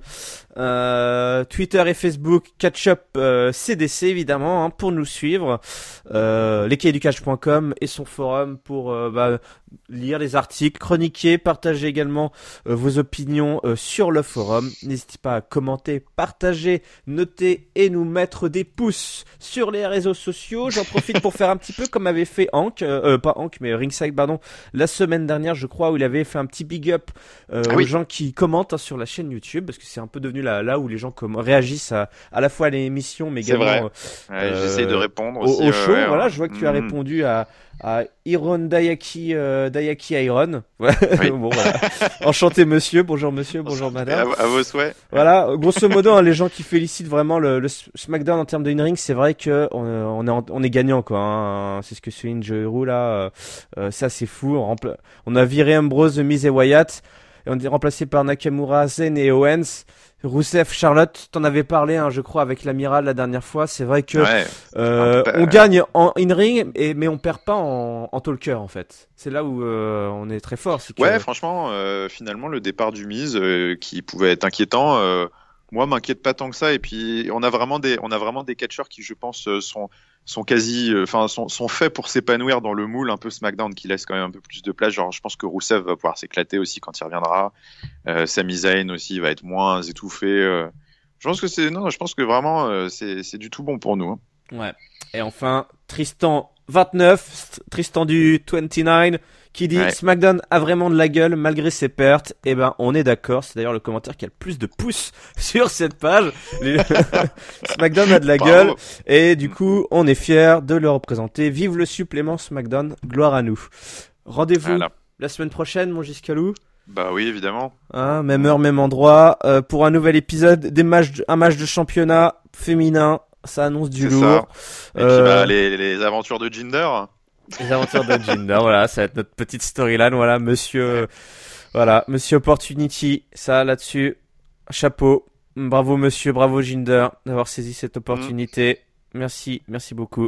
[SPEAKER 1] Euh, Twitter et Facebook, Catchup euh, C D C évidemment hein, pour nous suivre. Euh, lescahiers-du-cash point com et son forum pour euh, bah, lire les articles, chroniquer, partager également euh, vos opinions euh, sur le forum. N'hésitez pas à commenter, partager, noter et nous mettre des pouces sur les réseaux sociaux. J'en profite pour faire un petit peu comme avait fait Hank, euh, euh, pas Hank mais Ringside pardon, la semaine dernière je crois où il avait fait un petit big up euh,
[SPEAKER 2] Ah
[SPEAKER 1] aux
[SPEAKER 2] oui.
[SPEAKER 1] gens qui commentent hein, sur la chaîne YouTube parce que c'est un peu devenu là, là où les gens comme, réagissent à, à la fois à l'émission mais
[SPEAKER 2] C'est
[SPEAKER 1] également
[SPEAKER 2] vrai.
[SPEAKER 1] euh,
[SPEAKER 2] Ouais, j'essaie de répondre
[SPEAKER 1] au,
[SPEAKER 2] aussi.
[SPEAKER 1] au
[SPEAKER 2] ouais,
[SPEAKER 1] show.
[SPEAKER 2] ouais,
[SPEAKER 1] Voilà,
[SPEAKER 2] ouais.
[SPEAKER 1] je vois que tu as
[SPEAKER 2] Mhm.
[SPEAKER 1] répondu à, à Iron Dayaki, euh, Dayaki Iron. Ouais,
[SPEAKER 2] Oui.
[SPEAKER 1] bon, voilà. Enchanté monsieur, bonjour monsieur, bonjour
[SPEAKER 2] Et
[SPEAKER 1] madame.
[SPEAKER 2] à, à vos souhaits.
[SPEAKER 1] Voilà, grosso modo, hein, les gens qui félicitent vraiment le, le SmackDown en termes de in-ring, c'est vrai que on, euh, on est en- on est gagnant quoi. Hein. C'est ce que souligne Joe Hero là. Euh, euh, ça c'est fou. On, rempla- on a viré Ambrose, Miz et Wyatt et on est remplacé par Nakamura, Zayn et Owens. Rusev, Charlotte, t'en avais parlé, hein, je crois, avec l'amiral la dernière fois. C'est vrai que
[SPEAKER 2] Ouais.
[SPEAKER 1] euh,
[SPEAKER 2] Un peu-
[SPEAKER 1] on gagne en in-ring, et mais on perd pas en, en talker en fait. C'est là où euh, on est très fort. C'est que...
[SPEAKER 2] Ouais, franchement, euh, finalement, le départ du Miz, euh, qui pouvait être inquiétant, euh, moi, m'inquiète pas tant que ça. Et puis, on a vraiment des, on a vraiment des catcheurs qui, je pense, euh, sont, sont quasi, euh, enfin, sont, sont faits pour s'épanouir dans le moule un peu SmackDown, qui laisse quand même un peu plus de place. Genre, je pense que Rusev va pouvoir s'éclater aussi quand il reviendra. Euh, Sami Zayn aussi va être moins étouffé. euh. Je pense que c'est, non, je pense que vraiment, euh, c'est, c'est du tout bon pour nous. Hein.
[SPEAKER 1] Ouais. Et enfin, Tristan vingt-neuf, Tristan du vingt-neuf, qui dit
[SPEAKER 2] Ouais.
[SPEAKER 1] SmackDown a vraiment de la gueule malgré ses pertes. Eh ben, on est d'accord. C'est d'ailleurs le commentaire qui a le plus de pouces sur cette page. Les- SmackDown a de la
[SPEAKER 2] Bravo.
[SPEAKER 1] gueule. Et du coup, on est fiers de le représenter. Vive le supplément SmackDown. Gloire à nous. Rendez-vous
[SPEAKER 2] Voilà.
[SPEAKER 1] la semaine prochaine, mon Giscalou.
[SPEAKER 2] Bah oui, évidemment.
[SPEAKER 1] Hein, même heure, même endroit, euh, pour un nouvel épisode, des matchs, de- un match de championnat féminin. Ça annonce du
[SPEAKER 2] C'est
[SPEAKER 1] lourd.
[SPEAKER 2] ça. Et
[SPEAKER 1] Euh,
[SPEAKER 2] puis, bah, les, les aventures de Jinder.
[SPEAKER 1] Les aventures de Jinder, voilà, ça va être notre petite storyline, voilà, monsieur, euh, voilà, monsieur Opportunity, ça là-dessus, chapeau, bravo monsieur, bravo Jinder d'avoir saisi cette opportunité, merci, merci beaucoup,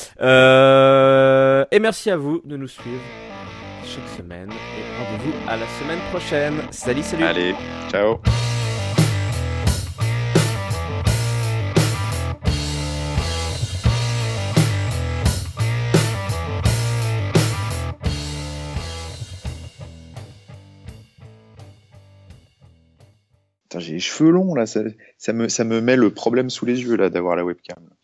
[SPEAKER 1] euh, et merci à vous de nous suivre chaque semaine, et rendez-vous à la semaine prochaine, salut, salut.
[SPEAKER 2] Allez, ciao. Putain, j'ai les cheveux longs là, ça, ça me, ça me met le problème sous les yeux là d'avoir la webcam.